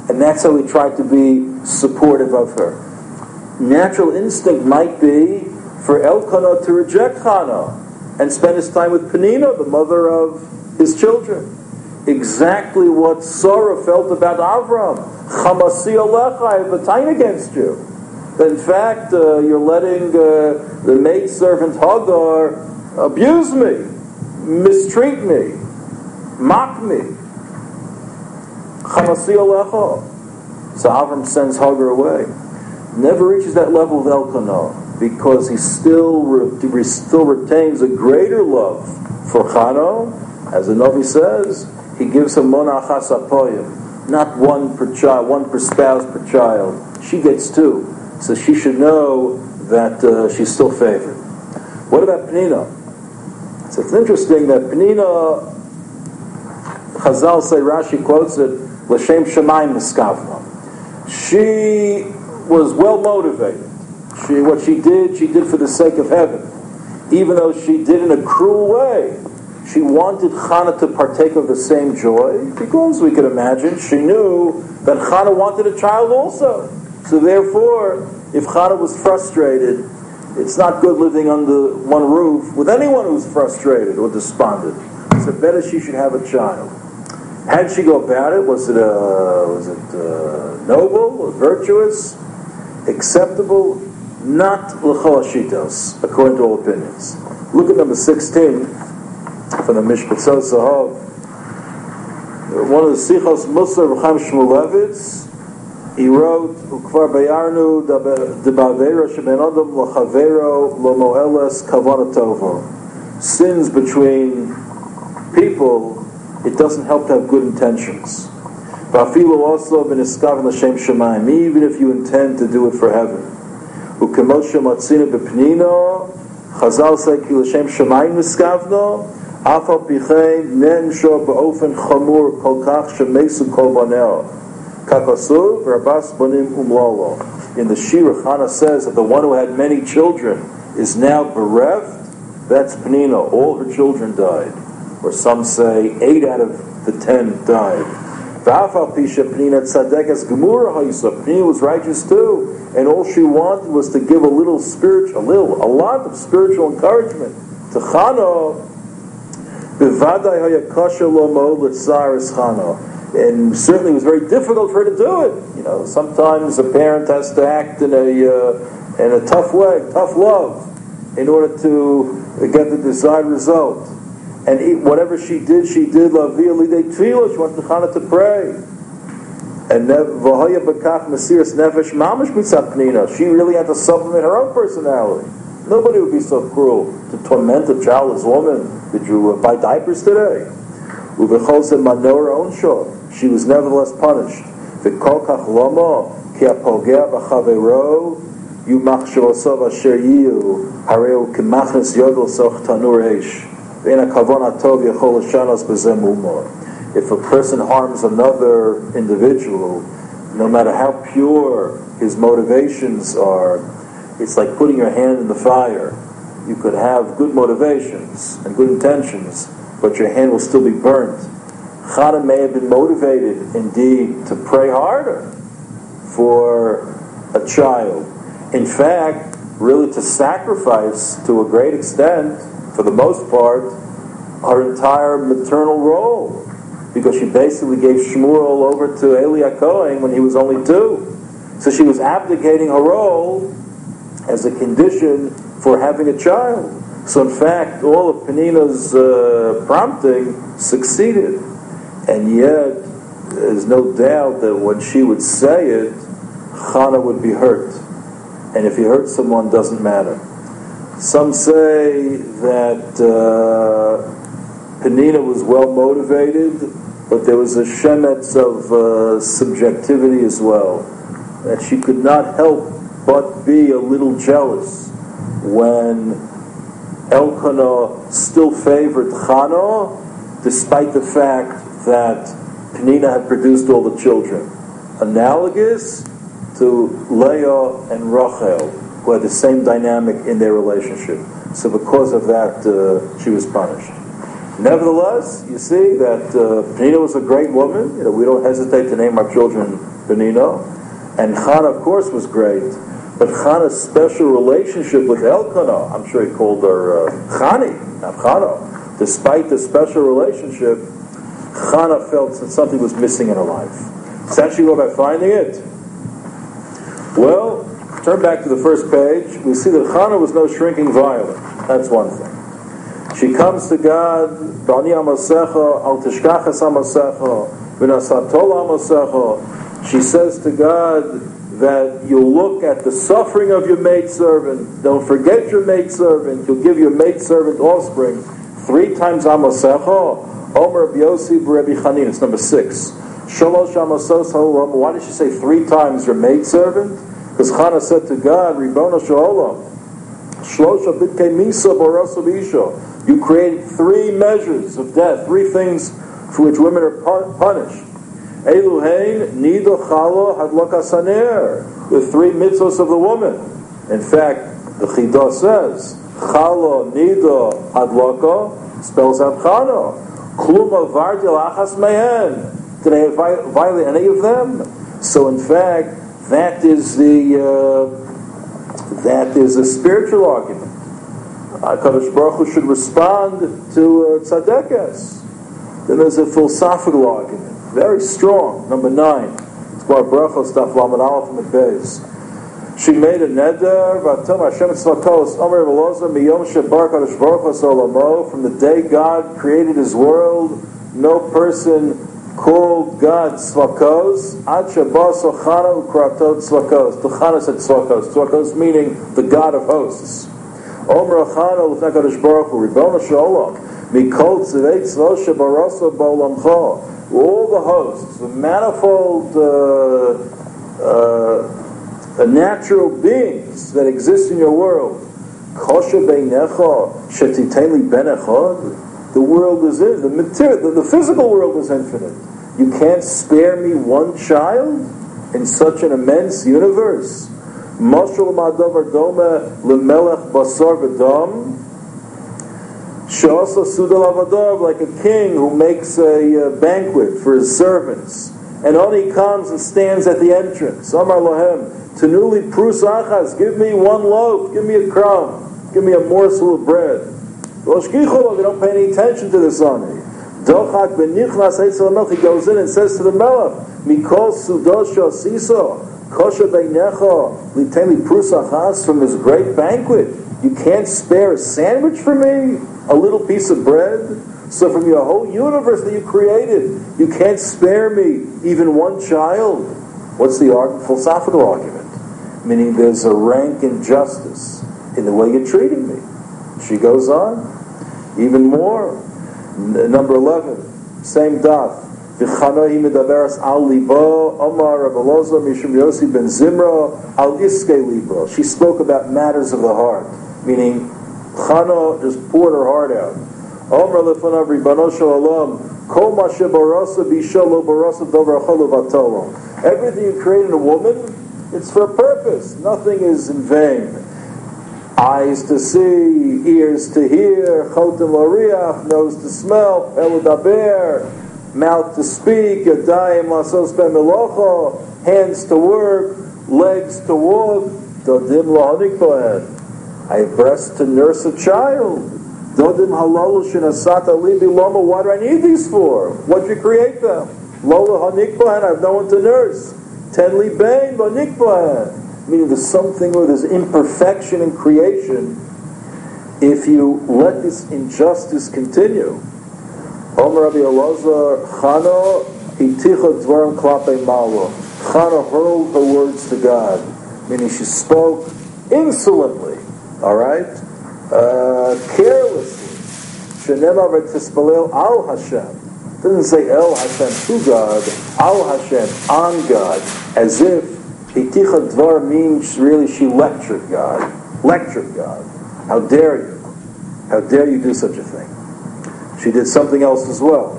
And that's how he tried to be supportive of her. Natural instinct might be for Elkanah to reject Chana and spend his time with Penina, the mother of his children. Exactly what Sarah felt about Avram. Chamasi alecha, I have a time against you. That in fact, uh, you're letting uh, the maidservant Hagar abuse me, mistreat me, mock me. Chamasi alecha. So Avram sends Hagar away. Never reaches that level of Elkanah because he still re- he still retains a greater love for Chana. As the Navi says, he gives her mona achas apoyim, not one per child, one per spouse per child. She gets two, so she should know that uh, she's still favored. What about Penina? So it's interesting that Penina, Chazal say, Rashi quotes it, l'shem shamayim miskavna. She was well motivated. She, what she did, she did for the sake of heaven. Even though she did in a cruel way. She wanted Chana to partake of the same joy, because we could imagine she knew that Chana wanted a child also. So therefore, if Chana was frustrated, it's not good living under one roof with anyone who's frustrated or despondent. So better she should have a child. How did she go about it? Was it, uh, was it uh, noble or virtuous? Acceptable? Not l'chol hashitos, according to all opinions. Look at number sixteen from the Mishpatzot Zahav. One of the Sichos Musar Chaim Shmulevitz, he wrote, "Ukvar bayarnu debavera sheben adam lachavero lo moeles kavana tovo." Sins between people, it doesn't help to have good intentions. Va'afilu also v'niskav l'shem shemayim, even if you intend to do it for heaven. Ukemot shematzina b'pnina, Chazal say ki l'shem shemayim niskavno, afal pichein nensho ba'ofen chamur kol kach shemesu kol baneo. Kakasuv rabas bonim umlolo. In the Shira, Chana says that the one who had many children is now bereft. That's Penina. All her children died. Or some say eight out of the ten died. V'afal pisha Penina tzadekas gemura ha'yisa. Penina was righteous too, and all she wanted was to give a little spiritual, a little, a lot of spiritual encouragement to Chana. B'vadai hayakasha lo mo l'tzaris Chana. And certainly it was very difficult for her to do it. You know, sometimes a parent has to act in a uh, in a tough way, tough love, in order to get the desired result. And he, whatever she did, she did lavia lidei tefillah. She wanted Chana to pray. And v'haya b'kach mesiras nefesh mamash mitzat Penina. She really had to supplement her own personality. Nobody would be so cruel to torment a childless woman. Did you uh, buy diapers today? Uvechose manor onsho. She was nevertheless punished. V'kol kach lomo ki apogea b'chavero yumachshavosov asher yiyu hareu k'machnes yodel soch tanur eish v'ena kavon atov yechol hashanos b'zem umor. If a person harms another individual, no matter how pure his motivations are, it's like putting your hand in the fire. You could have good motivations and good intentions, but your hand will still be burnt. Chana may have been motivated, indeed, to pray harder for a child. In fact, really to sacrifice, to a great extent, for the most part, her entire maternal role. Because she basically gave Shmuel over to Eli HaKohen when he was only two. So she was abdicating her role as a condition for having a child. So in fact, all of Penina's uh, prompting succeeded. And yet, there's no doubt that when she would say it, Chana would be hurt. And if you hurt someone, doesn't matter. Some say that uh, Penina was well motivated, but there was a shemetz of uh, subjectivity as well. That she could not help but be a little jealous when Elkanah still favored Chana, despite the fact that Penina had produced all the children. Analogous to Leah and Rachel, who had the same dynamic in their relationship. So because of that, uh, she was punished. Nevertheless, you see that uh, Penina was a great woman. You know, we don't hesitate to name our children Penina. And Chana, of course, was great. But Chana's special relationship with Elkanah, I'm sure he called her uh, Chani, not Chana. Despite the special relationship, Chana felt that something was missing in her life. So how did she go about finding it? Well, turn back to the first page. We see that Chana was no shrinking violet. That's one thing. She comes to God, Bani Amasecha, Al Tishkachas Amasecha, V'nasatol Amasecha. She says to God that you'll look at the suffering of your maidservant. Don't forget your maidservant. You'll give your maidservant offspring. Three times Amasecha, Omer Rabbi Yossi B'Rebbi Chanin. It's number six. Shalosh Amasos Ha'olam. Why did she say three times your maidservant? Because Chana said to God, Ribono Sh'olam, Shlosha B'tkei Misa B'Rosa B'Isha. You created three measures of death, three things for which women are punished. Eluhain, Nido Chalo Hadlaka Saner. The three mitzvos of the woman. In fact, the Chidah says, Chalo, Nido, Hadlaka, spells out Chano. Kluma Vardi Lachas Mehen. Did I violate any of them? So in fact, that is the uh, that is a spiritual argument. HaKadosh Baruch Hu should respond to uh, tzaddikas. Then there's a philosophical argument, very strong. Number nine, it's called Brachos Daf Lamed Aleph from the base. She made a neder v'atam Hashem tzvakos Omer Veloza miyom shebar Kadosh Baruch Hu solamo. From the day God created His world, no person called God Tzvakos Ad Shabbat Sochana Ukratot Tzvakos. The Chana said Tzvakos. Tzvakos meaning the God of hosts. Omer Chana L'fnei Kadosh Baruch Hu Ribono Sh'olam Mikol Tzvei Tzvos Shebarasa B'Olamcha. All the hosts, the manifold uh, uh, natural beings that exist in your world. Kosher Beinecha Shetiteli Ben Echad. The world is in the material, the, the physical world is infinite. You can't spare me one child in such an immense universe. Mashal Madavar Dome Lemelech Basar V'Dam Shasa Sudal Avadav, like a king who makes a uh, banquet for his servants, and only comes and stands at the entrance. Amar Lahem Tanuli Prus Achas, give me one loaf, give me a crumb, give me a morsel of bread. They don't pay any attention to this on me. Dochak benichnas eitzel melech. He goes in and says to the melech, Mikol sudosha siso kosher beinecha liteni prusachas, from this great banquet. You can't spare a sandwich for me, a little piece of bread. So from your whole universe that you created, you can't spare me even one child. What's the arg- philosophical argument? Meaning there's a rank injustice in the way you're treating me. She goes on. Even more, N- number eleven, same daf. V'chanohi medaberas al libo, Omar Rabbi Elazar Mishum Yossi ben Zimra al iske libo. She spoke about matters of the heart, meaning Chana just poured her heart out. Omar lefanav Ribano Shalom, Kol ma shebarasa bisha lo barasa dover achol v'atolo. Everything you create in a woman, it's for a purpose. Nothing is in vain. Eyes to see, ears to hear, chotem l'riach, nose to smell, elu daber, mouth to speak, yadayim lasos be'melocha, hands to work, legs to walk, dodim lahanik bohen. I have breasts to nurse a child. Dodim halalu shenasata libi loma. What do I need these for? What did you create them? Lola hanik bohen. I have no one to nurse. Ten li bain hanik bohen. Meaning there's something where there's imperfection in creation. If you let this injustice continue, Omer Rabbi Elazar, Chana iticha dvarim klape malo. Chana hurled her words to God, meaning she spoke insolently, all right, uh, carelessly. Shenema v'tispalel al Hashem. It doesn't say El Hashem to God, al Hashem on God, as if Iticha Dvar means really she lectured God. Lectured God. How dare you? How dare you do such a thing? She did something else as well.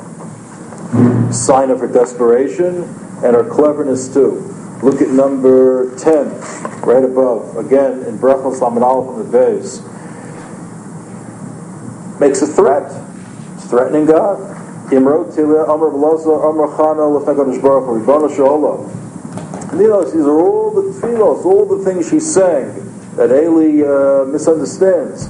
Sign of her desperation and her cleverness too. Look at number ten, right above. Again, in Brachos Lamed Aleph on the base. Makes a threat. It's threatening God. Imro Tira Amar Velazar Amar Chana L'fnei Kadosh Baruch Hu Ribono Sh'olam. Tachnilos, these are all the tefillos, all the things she sang that Eli uh, misunderstands.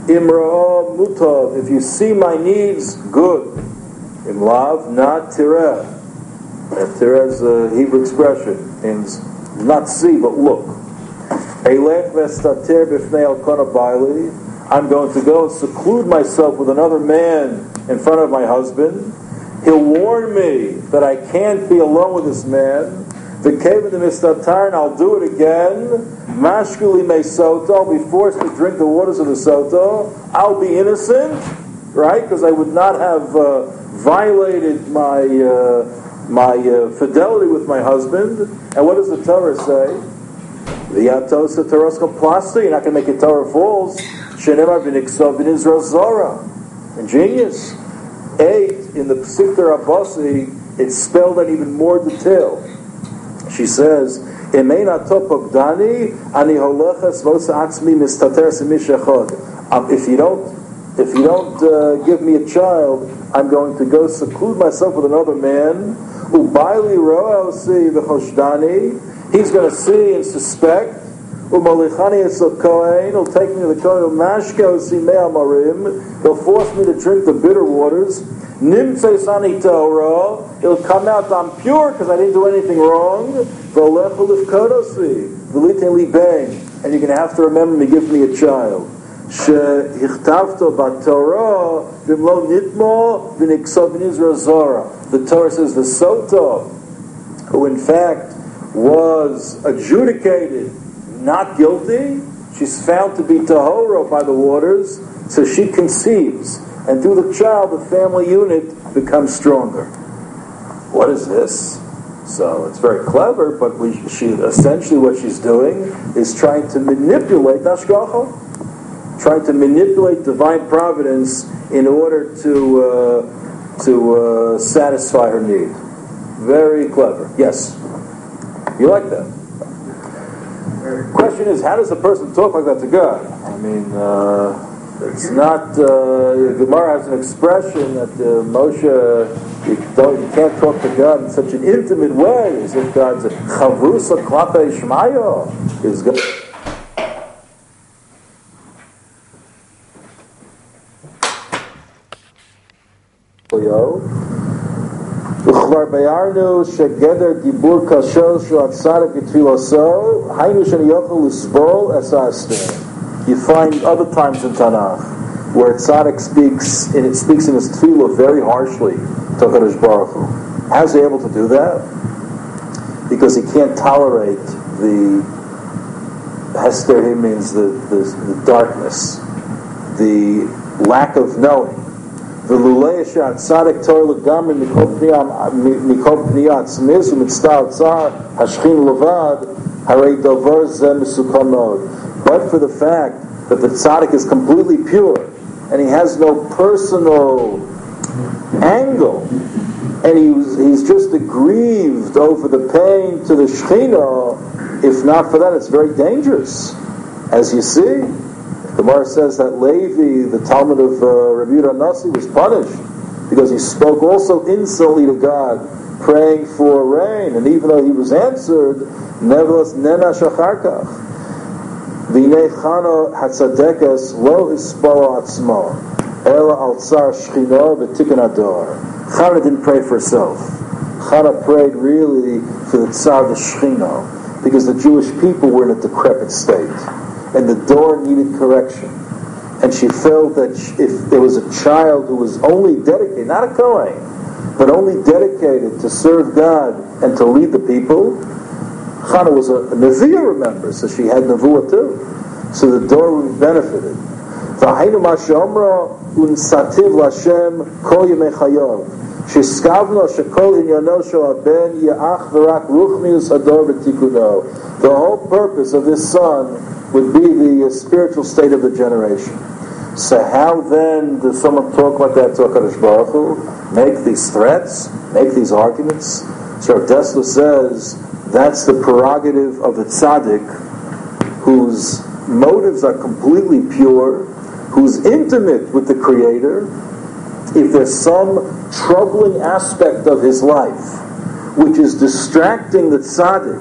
Imra mutav, if you see my needs, good. Imlav, not tireh. And tireh is a Hebrew expression, means not see, but look. Eilech vestater b'fnei elkana baili, I'm going to go and seclude myself with another man in front of my husband. He'll warn me that I can't be alone with this man. The cave of the mistatar, and I'll do it again. Mashkuli me soto, I'll be forced to drink the waters of the soto. I'll be innocent, right? Because I would not have uh, violated my uh, my uh, fidelity with my husband. And what does the Torah say? The Yatosa Torah's plasti. You're not going to make a Torah false. Shenemar b'niksov b'nizra zora. Ingenious. Eight in the Psikta Rabbasi, it's spelled in even more detail. She says, "Emeina topogdani ani holeches vos atzmi mistater semishachod." If you don't, if you don't uh, give me a child, I'm going to go seclude myself with another man. Ubayli ro'osi v'choshdani. He's going to see and suspect. Umalichani esel kohen. He'll take me to the kohen. Mashke osi me'amarim. He'll force me to drink the bitter waters. Nimtze sani Torah. He'll come out, I'm pure because I didn't do anything wrong. V'olechu lifkodosi. V'liten li bang. And you're going to have to remember me, give me a child. Shehichtavto b'Torah v'mlo nitmo v'niksov v'nizra zora. The Torah says the Sota, who in fact was adjudicated not guilty, she's found to be tahora by the waters, so she conceives, and through the child the family unit becomes stronger. What is this? So it's very clever, but we, she essentially what she's doing is trying to manipulate hashgacha, trying to manipulate divine providence in order to uh, to uh, satisfy her need. Very clever. Yes, you like that? Question is, how does a person talk like that to God? I mean, uh, it's not. Uh, Gemara has an expression that uh, Moshe, you, don't, you can't talk to God in such an intimate way, as if God's a chavrusa klape shmayo. Is God? וכבר ביארנו שגדר דיבור קשור שהוא הצדק בתפילוסו היינו שאני יכול לסבול את ההסתר. You find other times in Tanakh where tzaddik speaks and it speaks in his tefillah very harshly to HaKadosh Baruch Hu. How's he able to do that? Because he can't tolerate the hester. He means the, the, the darkness, the lack of knowing. ולולא שהצדק תור לגמרי מכל פנייה עצמיס ומצטער צער השכין לבד הרי דבר זה מסוכן מאוד. But for the fact that the tzaddik is completely pure and he has no personal angle and he's, he's just aggrieved over the pain to the Shekhinah, if not for that it's very dangerous. As you see, the Gemara says that Levi, the Talmud of uh, Rabbi Yehuda Nasi, was punished because he spoke also insolently to God, praying for rain, and even though he was answered, nevertheless, nena shacharkach. V'nei Chana hatzadekes lo ispala atzma, ela al tzar shchina v'tikkun ador. Chana didn't pray for herself. Chana prayed really for the tzar v'shchina, because the Jewish people were in a decrepit state. And the door needed correction. And she felt that if there was a child who was only dedicated, not a Kohen, but only dedicated to serve God and to lead the people, Chana was a, a Neviah, remember, so she had Nevuah too. So the door would be benefited. V'hainu ma she'omra unsativ l'Hashem kol yemei chayav. Sheskavno shekol inyono shel ben ya'ach v'rak ruchnius hador v'tikuno. The whole purpose of this son would be the uh, spiritual state of the generation. So how then does someone talk like that to HaKadosh Baruch Hu? Make these threats? Make these arguments? So Rav Dessler says that's the prerogative of the tzaddik whose motives are completely pure, who's intimate with the Creator. If there's some troubling aspect of his life which is distracting the tzaddik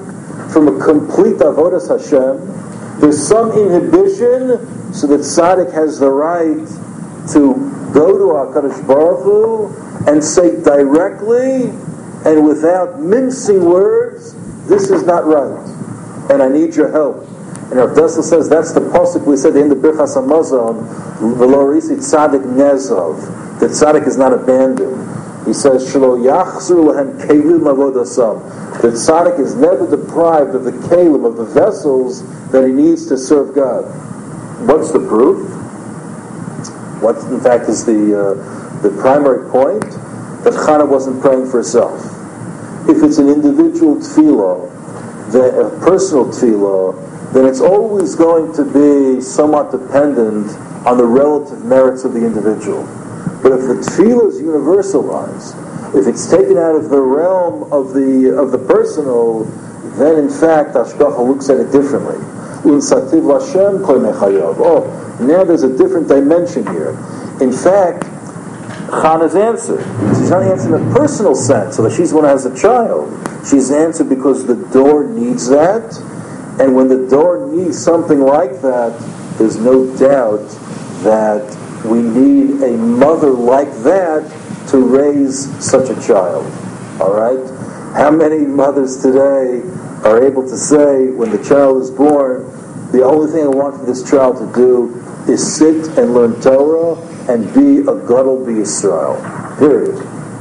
from a complete avodas Hashem. There's some inhibition so that tzaddik has the right to go to HaKadosh Baruch Hu and say directly and without mincing words, this is not right, and I need your help. And Rav Dessler says that's the pasuk we said in the Birchas Hamazon, V'lo risi tzaddik nezov, that tzaddik is not abandoned. He says, Shelo yachzur lehem kelim avodasam, that tzaddik is never deprived of the kelim, of the vessels that he needs to serve God. What's the proof? What, in fact, is the uh, the primary point? That Chana wasn't praying for herself. If it's an individual tefillah, the, a personal tefillah, then it's always going to be somewhat dependent on the relative merits of the individual. But if the tefillah is universalized, if it's taken out of the realm of the of the personal, then in fact Hashgacha looks at it differently. Unsativ Lashem kol mechayav. Oh, now there's a different dimension here. In fact, Chana's answered. She's not answering in a personal sense, so that she's the one who has a child. She's answered because the door needs that, and when the door needs something like that, there's no doubt that we need a mother like that to raise such a child. All right? How many mothers today are able to say, when the child is born, the only thing I want for this child to do is sit and learn Torah and be a Gadol B'Yisrael. Period.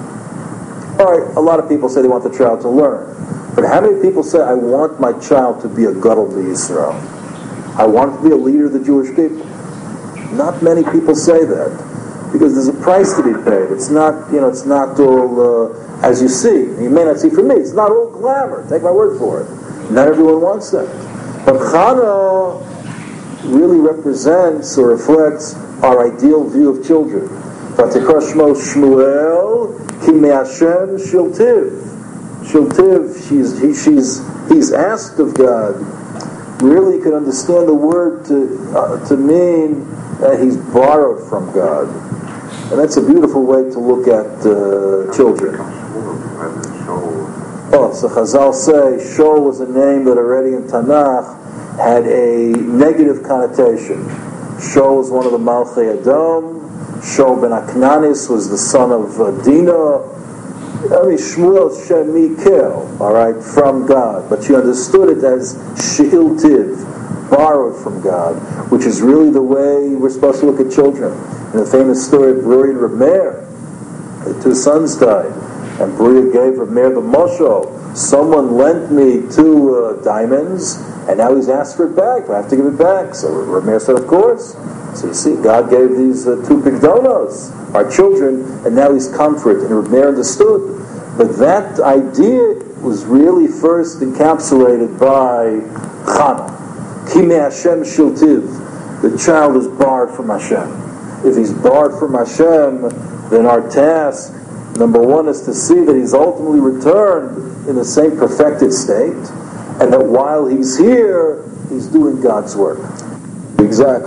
All right, a lot of people say they want the child to learn. But how many people say, I want my child to be a Gadol B'Yisrael? I want him to be a leader of the Jewish people. Not many people say that. Because there's a price to be paid. It's not, you know, it's not all, uh, as you see. You may not see from me. It's not all glamour. Take my word for it. Not everyone wants that. But Chana really represents or reflects our ideal view of children. Vatikra Shmo Shmuel Ki Me'Hashem Shiltiv. Shiltiv, she's, he, she's, he's asked of God. Really could understand the word to, uh, to mean that he's borrowed from God. And that's a beautiful way to look at uh, children. Oh, so Chazal say Shol was a name that already in Tanakh had a negative connotation. Shol was one of the Malchei Edom. Shol ben Aknanis was the son of uh, Dinah. I mean, Shmuel Shem Mikel, all right, from God. But she understood it as She'il Tiv, borrowed from God, which is really the way we're supposed to look at children. In the famous story of Bruri and Reb Meir, the two sons died, and Bruri gave Reb Meir the mashal. Someone lent me two uh, diamonds, and now he's asked for it back. I have to give it back. So Reb Meir said, of course. So you see, God gave these uh, two big donuts, our children, and now he's comfort. And Reb Meir understood. But that idea was really first encapsulated by Chana. Ki Me'Hashem Shiltiv. The child is barred from Hashem. If he's barred from Hashem, then our task, number one, is to see that he's ultimately returned in the same perfected state, and that while he's here, he's doing God's work. The exact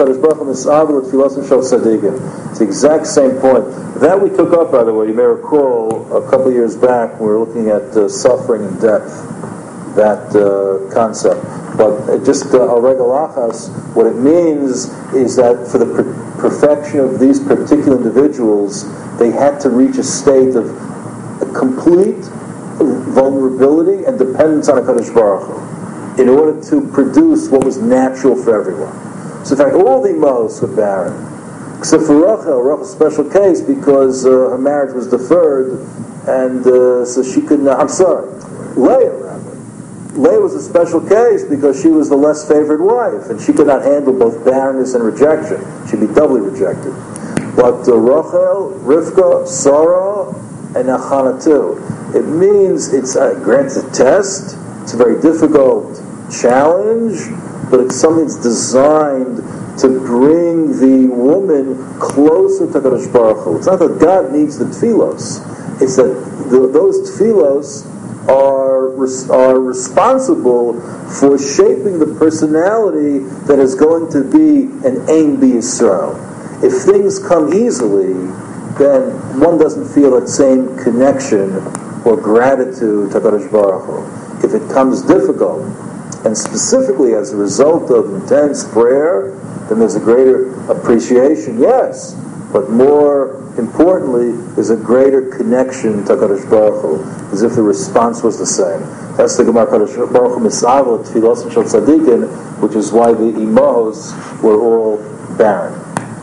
It's the exact same point. That we took up, by the way, you may recall, a couple of years back, we were looking at uh, suffering and death, that uh, concept. But just uh, al regel achas, what it means is that for the per- perfection of these particular individuals, they had to reach a state of a complete vulnerability and dependence on HaKadosh Baruch Hu in order to produce what was natural for everyone. So in fact, all the Imos were barren, except for Rachel. Rachel's a special case because uh, her marriage was deferred, and uh, so she couldn't. I'm sorry, Leah rather. Leah was a special case because she was the less favored wife, and she could not handle both barrenness and rejection. She'd be doubly rejected. But uh, Rachel, Rivka, Sarah, and Nachana too. It means it's uh, granted a test. It's a very difficult challenge, but it's something that's designed to bring the woman closer to Kadosh Baruch Hu. It's not that God needs the tefillos. It's that the, those tefillos are are responsible for shaping the personality that is going to be an Ein B'Yisrael. If things come easily, then one doesn't feel that same connection or gratitude to Kadosh Baruch Hu. If it comes difficult, and specifically as a result of intense prayer, then there's a greater appreciation, yes, but more importantly, there's a greater connection to HaKadosh Baruch Hu, as if the response was the same. That's the Gemara HaKadosh Baruch Hu Misavel Tfilos Shel Tzadikin, which is why the Imahos were all barren.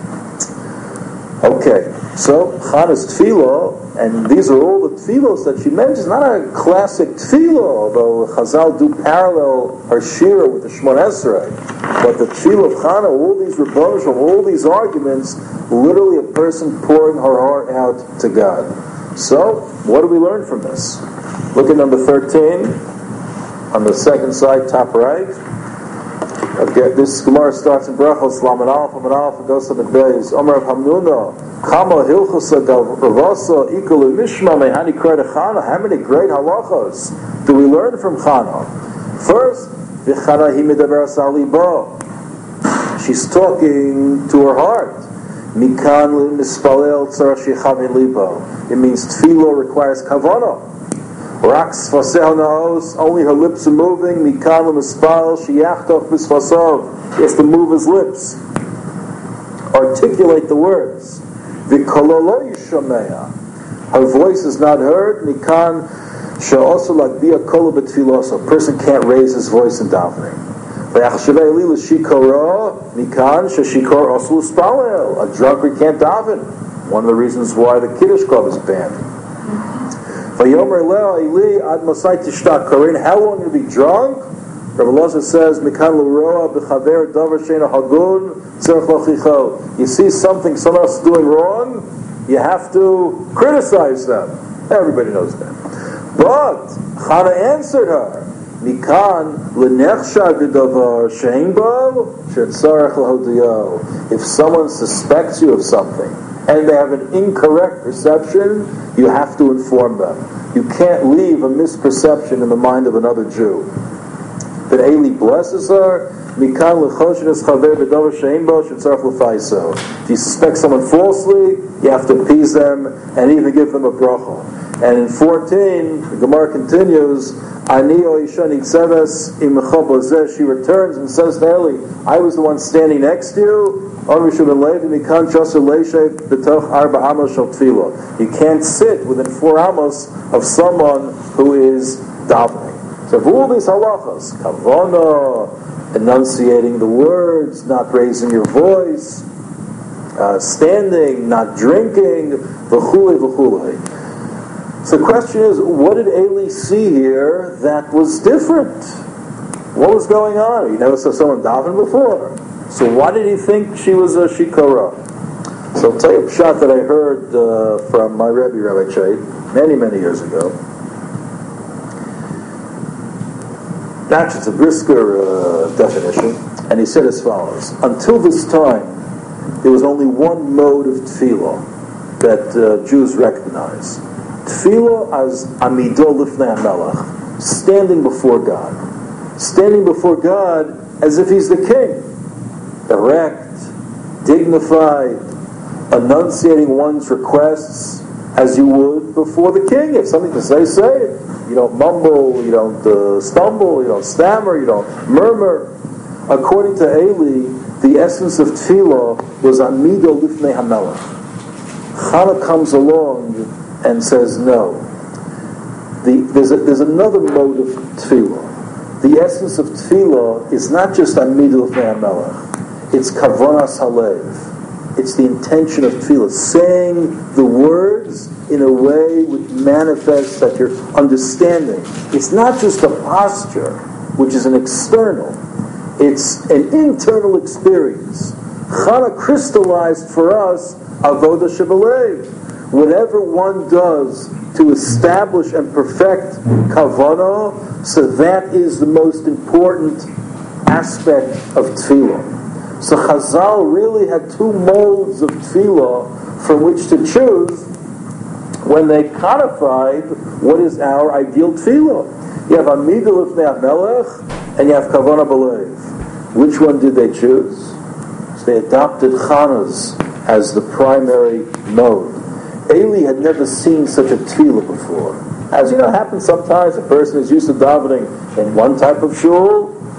Okay, so Chana's Tfilah, and these are all the Tfilos that she mentions, not a classic Tfilah, although Chazal do parallel her Shira with the Shemon Esrei, but the Tfilah of Chana, all these Rebbeinu Shalom, all these arguments, literally a person pouring her heart out to God. So, what do we learn from this? Look at number thirteen, on the second side, top right. Okay, this Gemara starts in Brachos, Laman Alf, Laman Alf, and goes to the Beis. Omer of Hamnuna, Kama Hilchusa Gavravasa, Ikalu Mishma, Mehani Kreda Chana. How many great halachos do we learn from Chana? First, V'chana hi medaberas al libo. She's talking to her heart. Mikan mispalel tzarach shechav in libo. It means tefillah requires kavanah. Raks faseh naos, only her lips are moving. Mikan mispal sheyachtoch bisfasav. He has to move his lips, articulate the words. V'kolo lo yishamea. Her voice is not heard. Mikan she'osu lagbiya kolo b'tfilos. A person can't raise his voice in davening. A drunkard can't daven. One of the reasons why the Kiddush Club is banned. How long will you be drunk? Rabbi Elazar says, you see something someone else is doing wrong, you have to criticize them. Everybody knows that. But Chana answered her, Mikan l'nechshad b'davar she'ein bo she'tzarech l'hodiyah. If someone suspects you of something and they have an incorrect perception, you have to inform them. You can't leave a misperception in the mind of another Jew. But Eli blesses her. Mikan l'choshen es chaver b'davar she'ein bo she'tzarech l'faiso. If you suspect someone falsely, you have to appease them and even give them a bracha. And in fourteen, the Gemara continues, Ani o isha nitzeves im mecha bozeh. She returns and says to Eli, I was the one standing next to you. You can't sit within four amos of someone who is davening. So for all these halachas, kavana, enunciating the words, not raising your voice, uh, standing, not drinking, v'chulei v'chulei. So the question is, what did Eli see here that was different? What was going on? He never saw someone daven before. So why did he think she was a shikara? So I'll tell you a shot that I heard uh, from my Rebbe, Rabbi Chay, many, many years ago. Actually, it's a Brisker uh, definition, and he said as follows: until this time, there was only one mode of tefillah that uh, Jews recognize. Tefillah as amido lifnei hamelach, standing before God. Standing before God as if he's the king. Erect, dignified, enunciating one's requests as you would before the king. If something to say, say it. You don't mumble, you don't uh, stumble, you don't stammer, you don't murmur. According to Eli, the essence of tefillah was amido lifnei hamelach. Chana comes along and says no. The, there's, a, there's another mode of tefillah. The essence of tefillah is not just amido lifnei hamelach. It's kavanas halev. It's the intention of tefillah, saying the words in a way which manifests that you're understanding. It's not just a posture, which is an external. It's an internal experience. Chana crystallized for us avodah shebalev. Whatever one does to establish and perfect kavanah, so that is the most important aspect of tefillah. So Chazal really had two modes of tefillah from which to choose when they codified what is our ideal tefillah. You have amidah lifnei hamelech and you have kavanah b'leiv. Which one did they choose? So they adopted Chana's as the primary mode. Eli had never seen such a tefillah before. As you know, happens sometimes. A person is used to davening in one type of shul,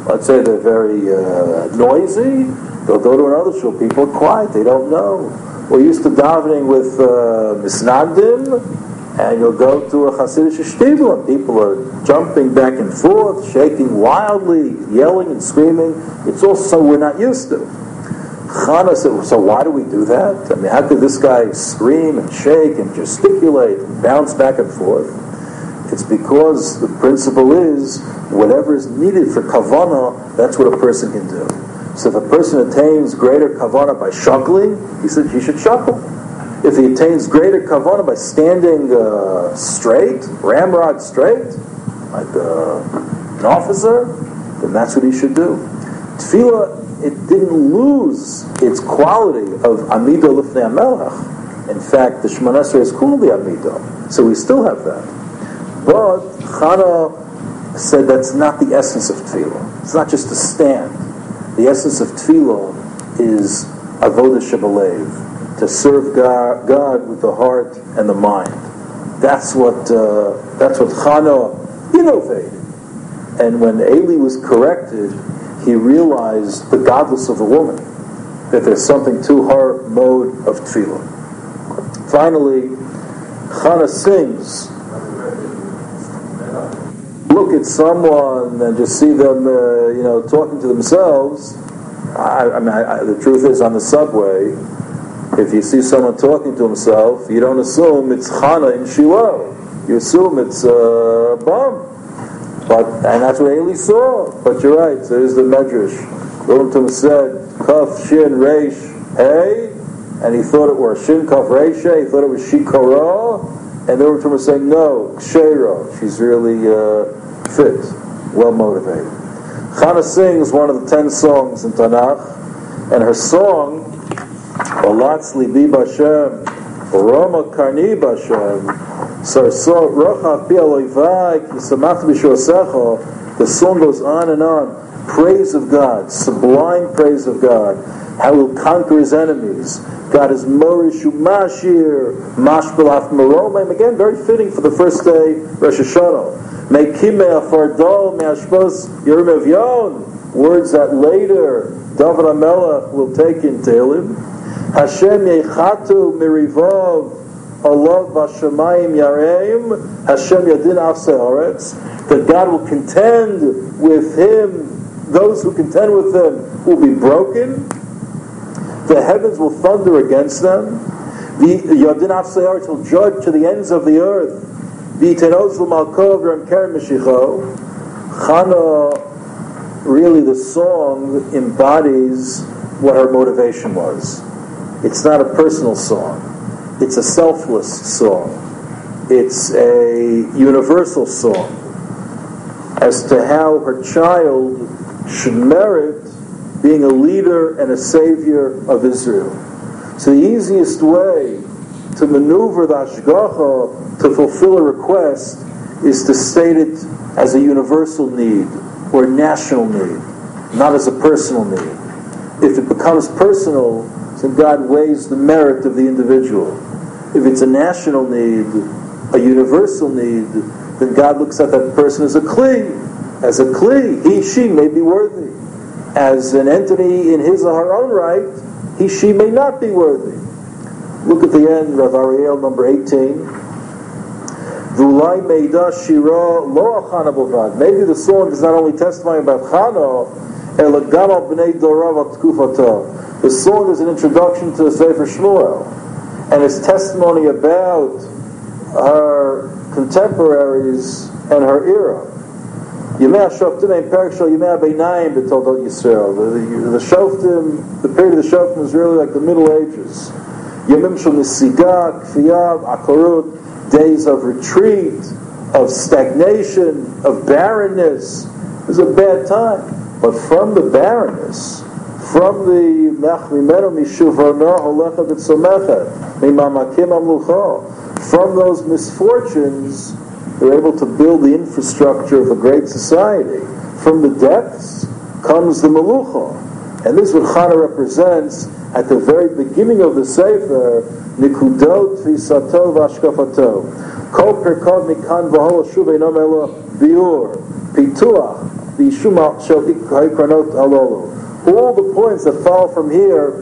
let's say they're very uh, noisy, they'll go to another shul. People are quiet, they don't know. We're used to davening with uh, misnagdim, and you'll go to a Hasidic shtibel, and people are jumping back and forth, shaking wildly, yelling and screaming. It's also we're not used to. Chana said, so why do we do that? I mean, how could this guy scream and shake and gesticulate and bounce back and forth? It's because the principle is, whatever is needed for kavanah, that's what a person can do. So if a person attains greater kavanah by shuckling, he said he should shuckle. If he attains greater kavanah by standing uh, straight, ramrod straight, like uh, an officer, then that's what he should do. Tefillah, it didn't lose its quality of Amidah Lifnei HaMelech. In fact, the Shemona Esrei is called the Amidah, so we still have that. But Chana said that's not the essence of Tefillah. It's not just to stand. The essence of Tefillah is Avodah Shebalev, to serve God, God with the heart and the mind. That's what uh, that's what Chana innovated. And when Eli was corrected, he realized the godless of the woman, that there's something to her mode of tefillah. Finally, Chana sings. Look at someone and just see them, uh, you know, talking to themselves. I, I mean, I, I, the truth is, on the subway, if you see someone talking to himself, you don't assume it's Chana in Shiloh. You assume it's a uh, bum. But, and that's what Eli saw. But you're right, so here's the Medrash. Rotem said, Kaf, Shin, Reish, Hey, and he thought it was Shin, Kaf, Reish, he thought it was Shikara, and the Rotem was saying, no, Kshera, she's really uh, fit, well motivated. Chana sings one of the ten songs in Tanakh, and her song, Balatz Libi Bashem, Roma Karni Bashem, so, so the song goes on and on. Praise of God, sublime praise of God. How he'll conquer his enemies. God is Morishu Mashir, Mashbalaf Meromim. Again, very fitting for the first day, Rosh Hashanah. Mekimeh Fardol Me'ashpos Yerim Evyon. Words that later David HaMelech will take in Tehillim. Hashem Yechatu Mirivav Allah v'shamayim yareim Hashem yadin af se'aretz, that God will contend with him, those who contend with him will be broken, the heavens will thunder against them, the yadin af se'aretz will judge to the ends of the earth, v'yitenoz l'malkov v'yamker mishicho. Chana, really the song embodies what her motivation was. It's not a personal song. It's a selfless song. It's a universal song as to how her child should merit being a leader and a savior of Israel. So the easiest way to maneuver the Hashgacha to fulfill a request is to state it as a universal need or a national need, not as a personal need. If it becomes personal, then God weighs the merit of the individual. If it's a national need, a universal need, then God looks at that person as a kli. As a kli, he, she may be worthy. As an entity in his or her own right, he, she may not be worthy. Look at the end, Rav Ariel, number eighteen. V'ulai meida shira lo achana bovad. Maybe the song is not only testifying about Chana, ela gam al b'nei dorav al tkufata. The song is an introduction to the Sefer Shmuel, and its testimony about her contemporaries and her era. Yemei HaShoftim ein perek shel Yemei HaBeinayim b'Toldot Yisrael. The, the Shoftim, the period of the Shoftim is really like the Middle Ages. Yemim shel Nesiga, Kfiyav, Akorut, days of retreat, of stagnation, of barrenness. It was a bad time. But from the barrenness, from the from those misfortunes, they're able to build the infrastructure of a great society. From the depths comes the Melucha. And this is what Chana represents at the very beginning of the Sefer, Nikudot Tfisato Vashkafato. Kol Perkov Mikan V'hol Shuv Einam Elo Biur, Pituach, the Shuma Shel Ikranot Halolu. All the points that follow from here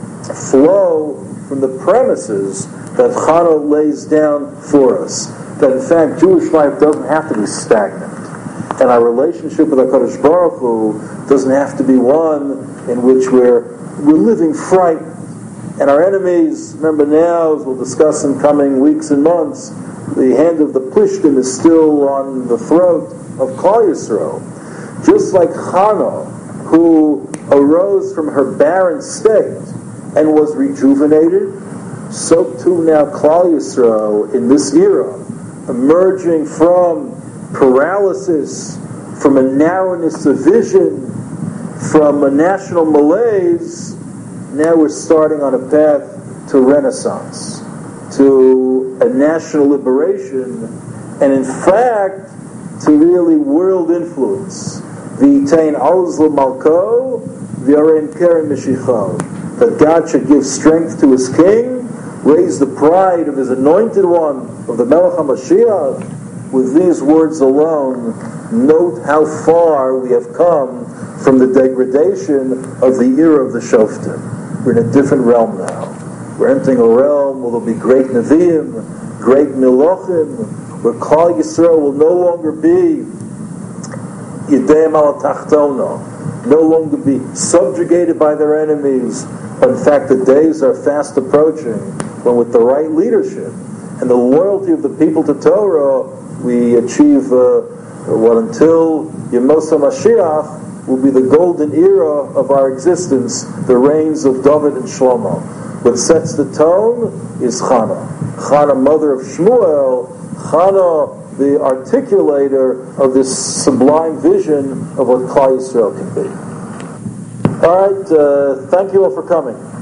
flow from the premises that Chana lays down for us. That in fact Jewish life doesn't have to be stagnant. And our relationship with HaKadosh Baruch Hu doesn't have to be one in which we're, we're living frightened. And our enemies, remember now, as we'll discuss in coming weeks and months, the hand of the Plishtim is still on the throat of Klal Yisrael. Just like Chana, who arose from her barren state and was rejuvenated, so too now Klal Yisrael in this era, emerging from paralysis, from a narrowness of vision, from a national malaise, now we're starting on a path to renaissance, to a national liberation, and in fact, to really world influence. V'yitain alzl malko, v'yarein keren mishicho. That God should give strength to His king, raise the pride of His anointed one, of the Melech HaMashiach. With these words alone, note how far we have come from the degradation of the era of the Shoftim. We're in a different realm now. We're entering a realm where there will be great Nevi'im, great Melochim, where Klal Yisrael will no longer be Yidei Al Tachtona, no longer be subjugated by their enemies. But in fact, the days are fast approaching when with the right leadership and the loyalty of the people to Torah, we achieve uh, what until Yemos HaMashiach will be the golden era of our existence, the reigns of David and Shlomo. What sets the tone is Chana. Chana, mother of Shmuel, Chana, the articulator of this sublime vision of what Klal Yisrael can be. All right, uh, thank you all for coming.